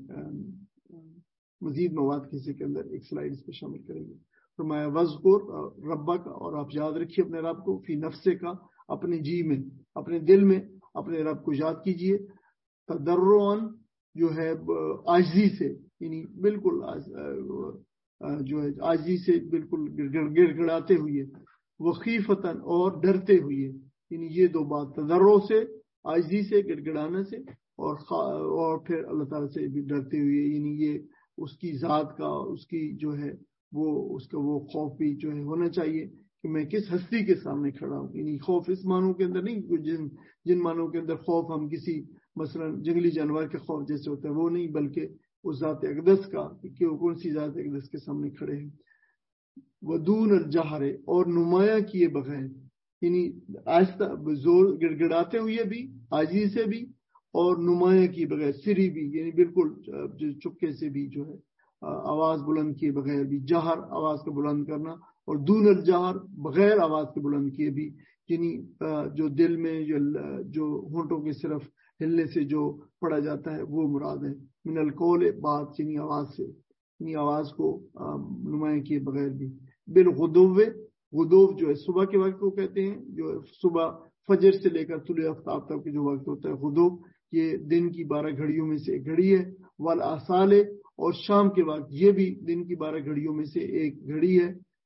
مزید مواد کسی کے اندر ایک سلائڈ اس پہ شامل کریں گے. فرمایا وذکر ربک, اور آپ یاد رکھیے اپنے رب کو, فی نفسے کا اپنے جی میں اپنے دل میں اپنے رب کو یاد کیجئے, تضرعاً جو ہے عاجزی سے, یعنی بالکل جو ہے عاجزی سے بالکل گڑ گڑاتے ہوئے, وخیفتاً اور ڈرتے ہوئے, یعنی یہ دو بات, تضرع سے عاجزی سے گڑ گڑانے سے اور پھر اللہ تعالیٰ سے بھی ڈرتے ہوئے, یعنی یہ اس کی ذات کا اس کی جو ہے وہ اس کا وہ خوف بھی جو ہے ہونا چاہیے کہ میں کس ہستی کے سامنے کھڑا ہوں. یعنی خوف اس معنوں کے اندر نہیں, جن معنوں کے اندر خوف ہم کسی مثلا جنگلی جانور کے خوف جیسے ہوتا ہے وہ نہیں, بلکہ اس ذات اقدس کا کہ وہ کون سی ذات اقدس کے سامنے کھڑے ہیں. ودون الجہر, اور نمایاں کیے بغیر, یعنی آہستہ زور گڑ گڑاتے ہوئے بھی, عاجزی سے بھی, اور نمایاں کیے بغیر, سری بھی, یعنی بالکل چپکے سے بھی جو ہے آواز بلند کیے بغیر بھی, جہر آواز کو بلند کرنا, اور دون الجہر بغیر آواز کے بلند کیے بھی, یعنی جو دل میں جو ہونٹوں کے صرف ہلنے سے جو پڑھا جاتا ہے وہ مراد ہے. من القول, بات یعنی آواز سے, یعنی آواز کو نمایاں کیے بغیر بھی. بالغدو, غدو جو ہے صبح کے وقت کو کہتے ہیں, جو صبح فجر سے لے کر طلوع آفتاب تک جو وقت ہوتا ہے غدو, یہ دن کی 12 گھڑیوں میں سے ایک گھڑی ہے. والآصال, اور شام کے وقت, یہ بھی دن کی 12 گھڑیوں میں سے ایک گھڑی ہے.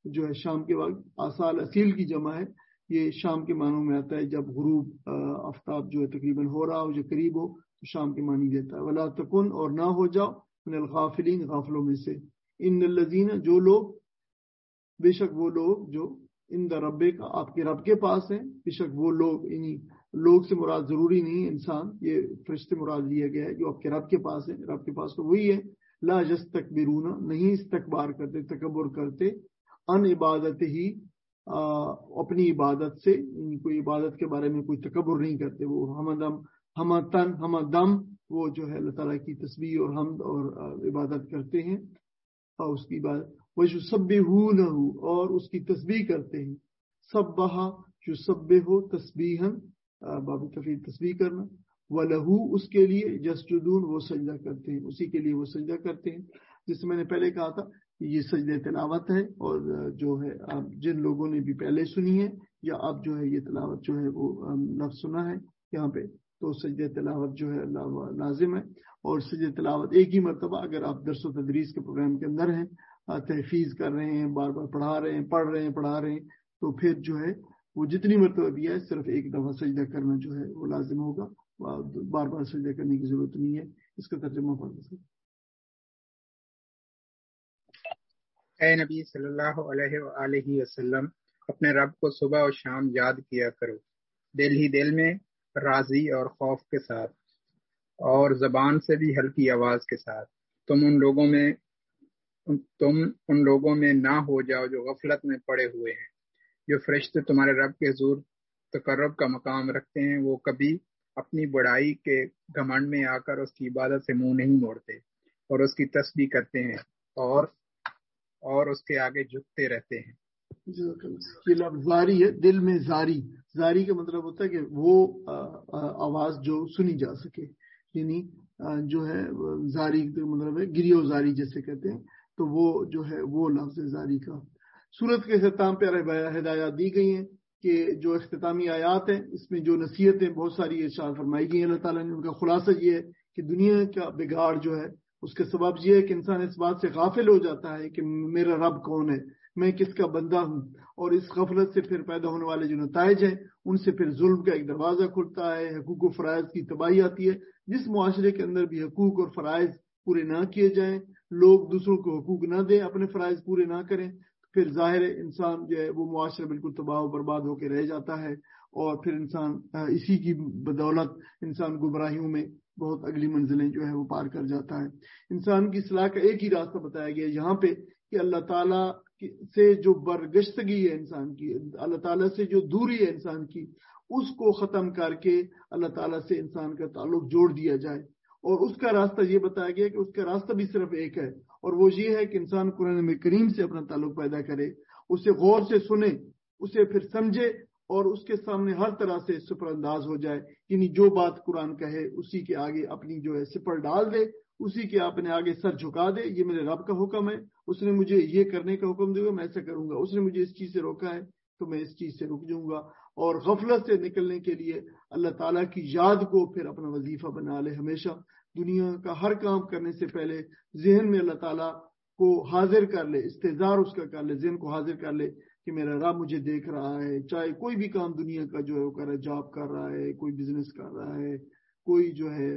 جو ہے شام کے وقت، آصال اصیل کی جمع ہے، یہ شام کے معنوں میں آتا ہے جب غروب آفتاب جو ہے تقریباً ہو رہا ہو، جو قریب ہو تو شام کے معنی دیتا ہے. ولا تکن، اور نہ ہو جاؤ، من الغافلین، غافلوں میں سے. ان الذین، جو لوگ، بے شک وہ لوگ جو عند ربک، آپ کے رب کے پاس ہیں. بے شک وہ لوگ، یعنی لوگ سے مراد ضروری نہیں انسان، یہ فرشتے مراد لیا گیا ہے جو آپ کے رب کے پاس ہیں. رب کے پاس تو وہی ہے. لا یستکبرون، نہیں استکبار کرتے، تکبر کرتے، ان عبادت ہی، اپنی عبادت سے، کوئی عبادت کے بارے میں کوئی تکبر نہیں کرتے. وہ ہم دم وہ جو ہے اللہ تعالیٰ کی تسبیح اور حمد اور عبادت کرتے ہیں، اور اس کی بات وَيُسَبِّحُونَهُ، اور اس کی تسبیح کرتے ہیں. سبح یسبح تسبیحا، باب تفعیل تسبیح کرنا. وَلَهُ، اس کے لیے، یسجدون، وہ سجدہ کرتے ہیں، اسی کے لیے وہ سجدہ کرتے ہیں. جس میں نے پہلے کہا تھا یہ سجدہ تلاوت ہے، اور جو ہے آپ جن لوگوں نے بھی پہلے سنی ہے یا اب جو ہے یہ تلاوت جو ہے وہ لفظ سنا ہے یہاں پہ، تو سجدہ تلاوت جو ہے لازم ہے. اور سجدہ تلاوت ایک ہی مرتبہ، اگر آپ درس و تدریس کے پروگرام کے اندر ہیں، تحفیظ کر رہے ہیں، بار بار پڑھا رہے ہیں، پڑھا رہے ہیں، تو پھر جو ہے وہ جتنی مرتبہ بھی ہے صرف ایک دفعہ سجدہ کرنا جو ہے وہ لازم ہوگا، بار بار سجدہ کرنے کی ضرورت نہیں ہے. اس کا ترجمہ پڑھ سکتے. اے نبی صلی اللہ علیہ وآلہ وسلم، اپنے رب کو صبح اور شام یاد کیا کرو، دل ہی دل میں، راضی اور خوف کے ساتھ، اور زبان سے بھی ہلکی آواز کے ساتھ. تم ان لوگوں میں نہ ہو جاؤ جو غفلت میں پڑے ہوئے ہیں. جو فرشتے تمہارے رب کے حضور تقرب کا مقام رکھتے ہیں، وہ کبھی اپنی بڑائی کے گھمنڈ میں آ کر اس کی عبادت سے منہ نہیں موڑتے، اور اس کی تسبیح کرتے ہیں، اور اس کے آگے جھکتے رہتے ہیں. یہ لفظ زاری ہے، دل میں زاری. زاری کا مطلب ہوتا ہے کہ وہ آواز جو سنی جا سکے، یعنی جو ہے زاری کا مطلب ہے گریو زاری جیسے کہتے ہیں، تو وہ جو ہے وہ لفظ زاری کا. سورت کے اختتام پہ ہدایات دی گئی ہیں کہ جو اختتامی آیات ہیں اس میں جو نصیحتیں بہت ساری ارشاد فرمائی گئی ہیں اللہ تعالیٰ نے، ان کا خلاصہ یہ ہے کہ دنیا کا بگاڑ جو ہے اس کا سبب یہ ہے کہ انسان اس بات سے غافل ہو جاتا ہے کہ میرا رب کون ہے، میں کس کا بندہ ہوں. اور اس غفلت سے پھر پیدا ہونے والے جو نتائج ہیں ان سے پھر ظلم کا ایک دروازہ کھلتا ہے، حقوق و فرائض کی تباہی آتی ہے. جس معاشرے کے اندر بھی حقوق اور فرائض پورے نہ کیے جائیں، لوگ دوسروں کو حقوق نہ دیں، اپنے فرائض پورے نہ کریں، پھر ظاہر انسان جو ہے وہ معاشرہ بالکل تباہ و برباد ہو کے رہ جاتا ہے. اور پھر انسان اسی کی بدولت انسان گمراہیوں میں بہت اگلی منزلیں جو ہے وہ پار کر جاتا ہے. انسان کی اصلاح کا ایک ہی راستہ بتایا گیا یہاں پہ کہ اللہ تعالیٰ سے جو برگشتگی ہے انسان کی، اللہ تعالیٰ سے جو دوری ہے انسان کی، اس کو ختم کر کے اللہ تعالیٰ سے انسان کا تعلق جوڑ دیا جائے. اور اس کا راستہ یہ بتایا گیا کہ اس کا راستہ بھی صرف ایک ہے، اور وہ یہ ہے کہ انسان قرآن کریم سے اپنا تعلق پیدا کرے، اسے غور سے سنے، اسے پھر سمجھے، اور اس کے سامنے ہر طرح سے سپر انداز ہو جائے. یعنی جو بات قرآن کہے اسی کے آگے اپنی جو ہے سپر ڈال دے، اسی کے اپنے آگے سر جھکا دے. یہ میرے رب کا حکم ہے، اس نے مجھے یہ کرنے کا حکم دیا، میں ایسا کروں گا. اس نے مجھے اس چیز سے روکا ہے تو میں اس چیز سے رک جاؤں گا. اور غفلت سے نکلنے کے لیے اللہ تعالیٰ کی یاد کو پھر اپنا وظیفہ بنا لے. ہمیشہ دنیا کا ہر کام کرنے سے پہلے ذہن میں اللہ تعالیٰ کو حاضر کر لے، استحضار اس کا کر لے، ذہن کو حاضر کر لے کہ میرا رب مجھے دیکھ رہا ہے. چاہے کوئی بھی کام دنیا کا جو ہے وہ کر رہا ہے، جاب کر رہا ہے، کوئی بزنس کر رہا ہے، کوئی جو ہے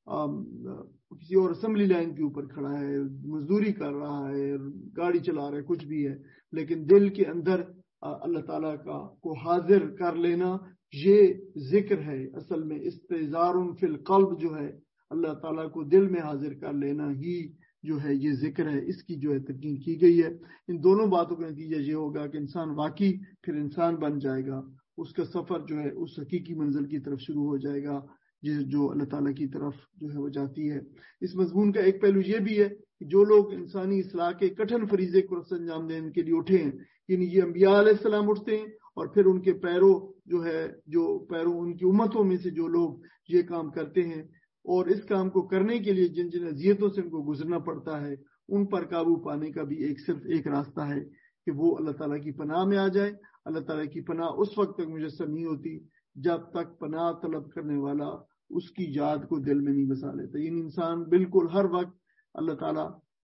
کسی اور اسمبلی لائن کے اوپر کھڑا ہے، مزدوری کر رہا ہے، گاڑی چلا رہا ہے، کچھ بھی ہے، لیکن دل کے اندر اللہ تعالیٰ کا کو حاضر کر لینا یہ ذکر ہے. اصل میں استحضار فی القلب جو ہے، اللہ تعالیٰ کو دل میں حاضر کر لینا ہی جو ہے یہ ذکر ہے. اس کی جو ہے تقریر کی گئی ہے. ان دونوں باتوں کا نتیجہ یہ ہوگا کہ انسان واقعی پھر انسان بن جائے گا، اس کا سفر جو ہے اس حقیقی منزل کی طرف شروع ہو جائے گا جو اللہ تعالیٰ کی طرف جو ہے وہ جاتی ہے. اس مضمون کا ایک پہلو یہ بھی ہے کہ جو لوگ انسانی اصلاح کے کٹھن فریضے کو انجام دینے کے لیے اٹھے ہیں، یعنی یہ انبیاء علیہ السلام اٹھتے ہیں، اور پھر ان کے پیرو جو ہے جو پیرو ان کی امتوں میں سے جو لوگ یہ کام کرتے ہیں، اور اس کام کو کرنے کے لیے جن جن اذیتوں سے ان کو گزرنا پڑتا ہے، ان پر قابو پانے کا بھی صرف ایک راستہ ہے کہ وہ اللہ تعالیٰ کی پناہ میں آ جائے. اللہ تعالیٰ کی پناہ اس وقت تک میسر نہیں ہوتی جب تک پناہ طلب کرنے والا اس کی یاد کو دل میں نہیں بسا لیتا. یعنی انسان بالکل ہر وقت اللہ تعالیٰ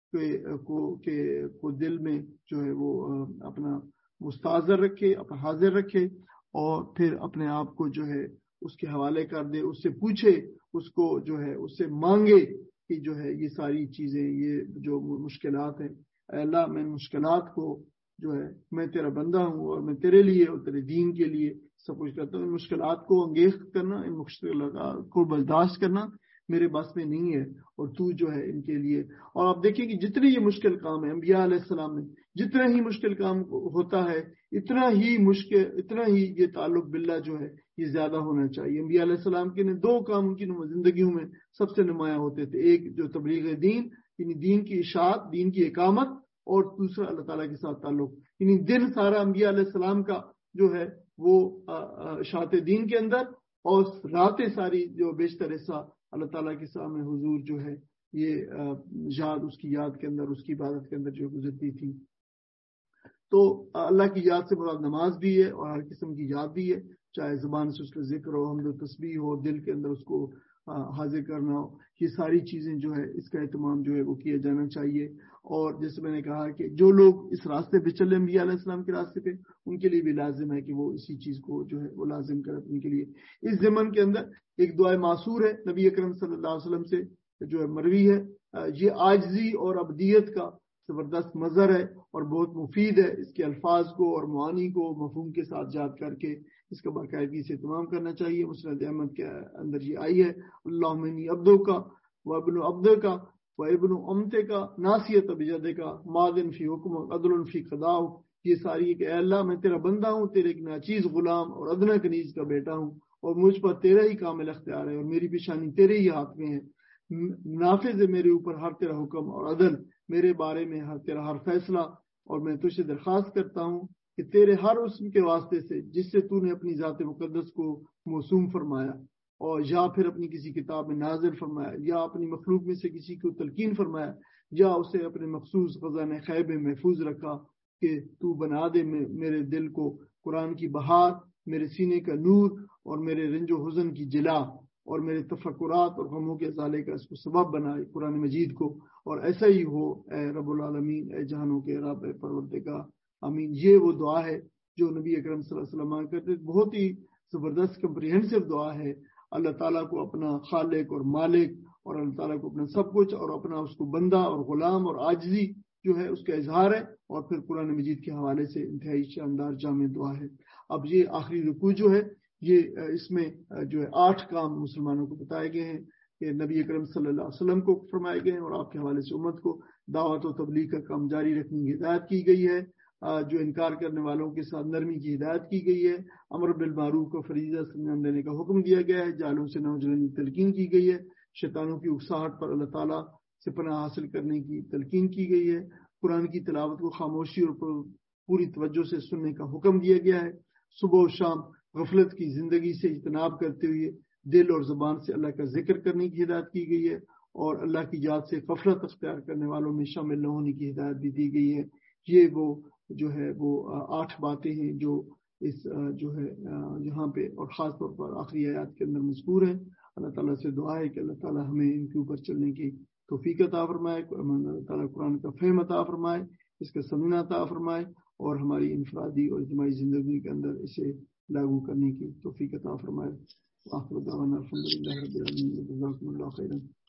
کو دل میں جو ہے وہ اپنا مستحضر رکھے، اپنا حاضر رکھے، اور پھر اپنے آپ کو جو ہے اس کے حوالے کر دے، اس سے پوچھے، اس کو جو ہے اس سے مانگے کہ جو ہے یہ ساری چیزیں، یہ جو مشکلات ہیں، اے اللہ میں مشکلات کو جو ہے، میں تیرا بندہ ہوں اور میں تیرے لیے اور تیرے دین کے لیے سب کچھ کرتا ہوں، ان مشکلات کو انگیخت کرنا، ان مشکلات کو برداشت کرنا میرے بس میں نہیں ہے، اور تو جو ہے ان کے لیے۔ اور آپ دیکھیں کہ جتنے یہ مشکل کام ہے انبیاء علیہ السلام میں، جتنا ہی مشکل کام ہوتا ہے اتنا ہی یہ تعلق باللہ جو ہے یہ زیادہ ہونا چاہیے۔ انبیاء علیہ السلام کے 2 کام ان کی زندگیوں میں سب سے نمایاں ہوتے تھے، ایک جو تبلیغ دین، یعنی دین کی اشاعت، دین کی اقامت، اور دوسرا اللہ تعالیٰ کے ساتھ تعلق، یعنی دن سارا انبیاء علیہ السلام کا جو ہے وہ اشاعت دین کے اندر، اور راتیں ساری جو بیشتر حصہ اللہ تعالیٰ کے سامنے حضور جو ہے یہ اس کی یاد کے اندر، اس کی عبادت کے اندر جو گزرتی تھی۔ تو اللہ کی یاد سے مراد نماز بھی ہے اور ہر قسم کی یاد بھی ہے، چاہے زبان سے اس کا ذکر ہو، حمد و تسبیح ہو، دل کے اندر اس کو حاضر کرنا ہو، یہ ساری چیزیں جو ہے اس کا اہتمام جو ہے وہ کیا جانا چاہیے۔ اور جیسے میں نے کہا کہ جو لوگ اس راستے پہ چلے انبیاء علیہ السلام کے راستے پہ، ان کے لیے بھی لازم ہے کہ وہ اسی چیز کو جو ہے وہ لازم کرے اپنے کے لیے۔ اس ضمن کے اندر ایک دعائے معصور ہے نبی اکرم صلی اللہ علیہ وسلم سے جو ہے مروی ہے، یہ عاجزی اور عبدیت کا زبردست مظہر ہے اور بہت مفید ہے۔ اس کے الفاظ کو اور معانی کو مفہوم کے ساتھ یاد کر کے اس کا باقاعدگی سے اہتمام کرنا چاہیے۔ مسند احمد کے اندر یہ آئی ہے، اللہم انی عبدو کا و ابن عبد کا و ابن امتے کا ناصیت بجد کا ماذن فی حکم عدل فی قضاء، یہ ساری کہ اے اللہ میں تیرا بندہ ہوں، تیرے ایک ناچیز غلام اور ادنیٰ کنیز کا بیٹا ہوں، اور مجھ پر تیرا ہی کامل اختیار ہے اور میری پیشانی تیرے ہی ہاتھ میں ہے، نافذ ہے میرے اوپر ہر تیرا حکم اور عدل، میرے بارے میں تیرا ہر فیصلہ، اور میں تجھ سے درخواست کرتا ہوں کہ تیرے ہر اسم کے واسطے سے جس سے تو نے اپنی ذات مقدس کو موسوم فرمایا، اور یا پھر اپنی کسی کتاب میں نازل فرمایا، یا اپنی مخلوق میں سے کسی کو تلقین فرمایا، یا اسے اپنے مخصوص خزانہ خیب میں محفوظ رکھا، کہ تو بنا دے میرے دل کو قرآن کی بہار، میرے سینے کا نور، اور میرے رنج و حزن کی جلا، اور میرے تفکرات اور غموں کے ازالے کا اس کو سبب بنائے قرآن مجید کو، اور ایسا ہی ہو اے رب العالمین، اے جہانوں کے رب، اے پروردگار، آمین۔ یہ وہ دعا ہے جو نبی اکرم صلی اللہ علیہ وسلم کرتے، بہت ہی زبردست کمپریہنسو دعا ہے، اللہ تعالیٰ کو اپنا خالق اور مالک، اور اللہ تعالیٰ کو اپنا سب کچھ، اور اپنا اس کو بندہ اور غلام اور عاجزی جو ہے اس کا اظہار ہے، اور پھر قرآن مجید کے حوالے سے انتہائی شاندار جامع دعا ہے۔ اب یہ آخری رکوع جو ہے، یہ اس میں جو ہے 8 کام مسلمانوں کو بتائے گئے ہیں کہ نبی اکرم صلی اللہ علیہ وسلم کو فرمائے گئے ہیں، اور آپ کے حوالے سے امت کو دعوت و تبلیغ کا کام جاری رکھنے کی ہدایت کی گئی ہے، جو انکار کرنے والوں کے ساتھ نرمی کی ہدایت کی گئی ہے، امر بالمعروف کو فریضہ سنجام دینے کا حکم دیا گیا ہے، جالوں سے نوجوانی تلقین کی گئی ہے، شیطانوں کی اکساہٹ پر اللہ تعالیٰ سے پناہ حاصل کرنے کی تلقین کی گئی ہے، قرآن کی تلاوت کو خاموشی اور پوری توجہ سے سننے کا حکم دیا گیا ہے، صبح و شام غفلت کی زندگی سے اجتناب کرتے ہوئے دل اور زبان سے اللہ کا ذکر کرنے کی ہدایت کی گئی ہے، اور اللہ کی یاد سے غفلت اختیار کرنے والوں میں شامل نہ ہونے کی ہدایت بھی دی گئی ہے۔ یہ وہ جو ہے وہ 8 باتیں ہیں جو اس جو ہے یہاں پہ اور خاص طور پر آخری آیات کے اندر مذکور ہیں۔ اللہ تعالیٰ سے دعا ہے کہ اللہ تعالیٰ ہمیں ان کے اوپر چلنے کی توفیق عطا فرمائے، اللہ تعالیٰ قرآن کا فہم عطا فرمائے، اس کا سمجھنا عطا فرمائے، اور ہماری انفرادی اور اجتماعی زندگی کے اندر اسے لاگو کرنے کی توفیق عطا فرمائے۔ آخر دعوانا الحمدللہ رب العالمین، جزاکم اللہ خیرا۔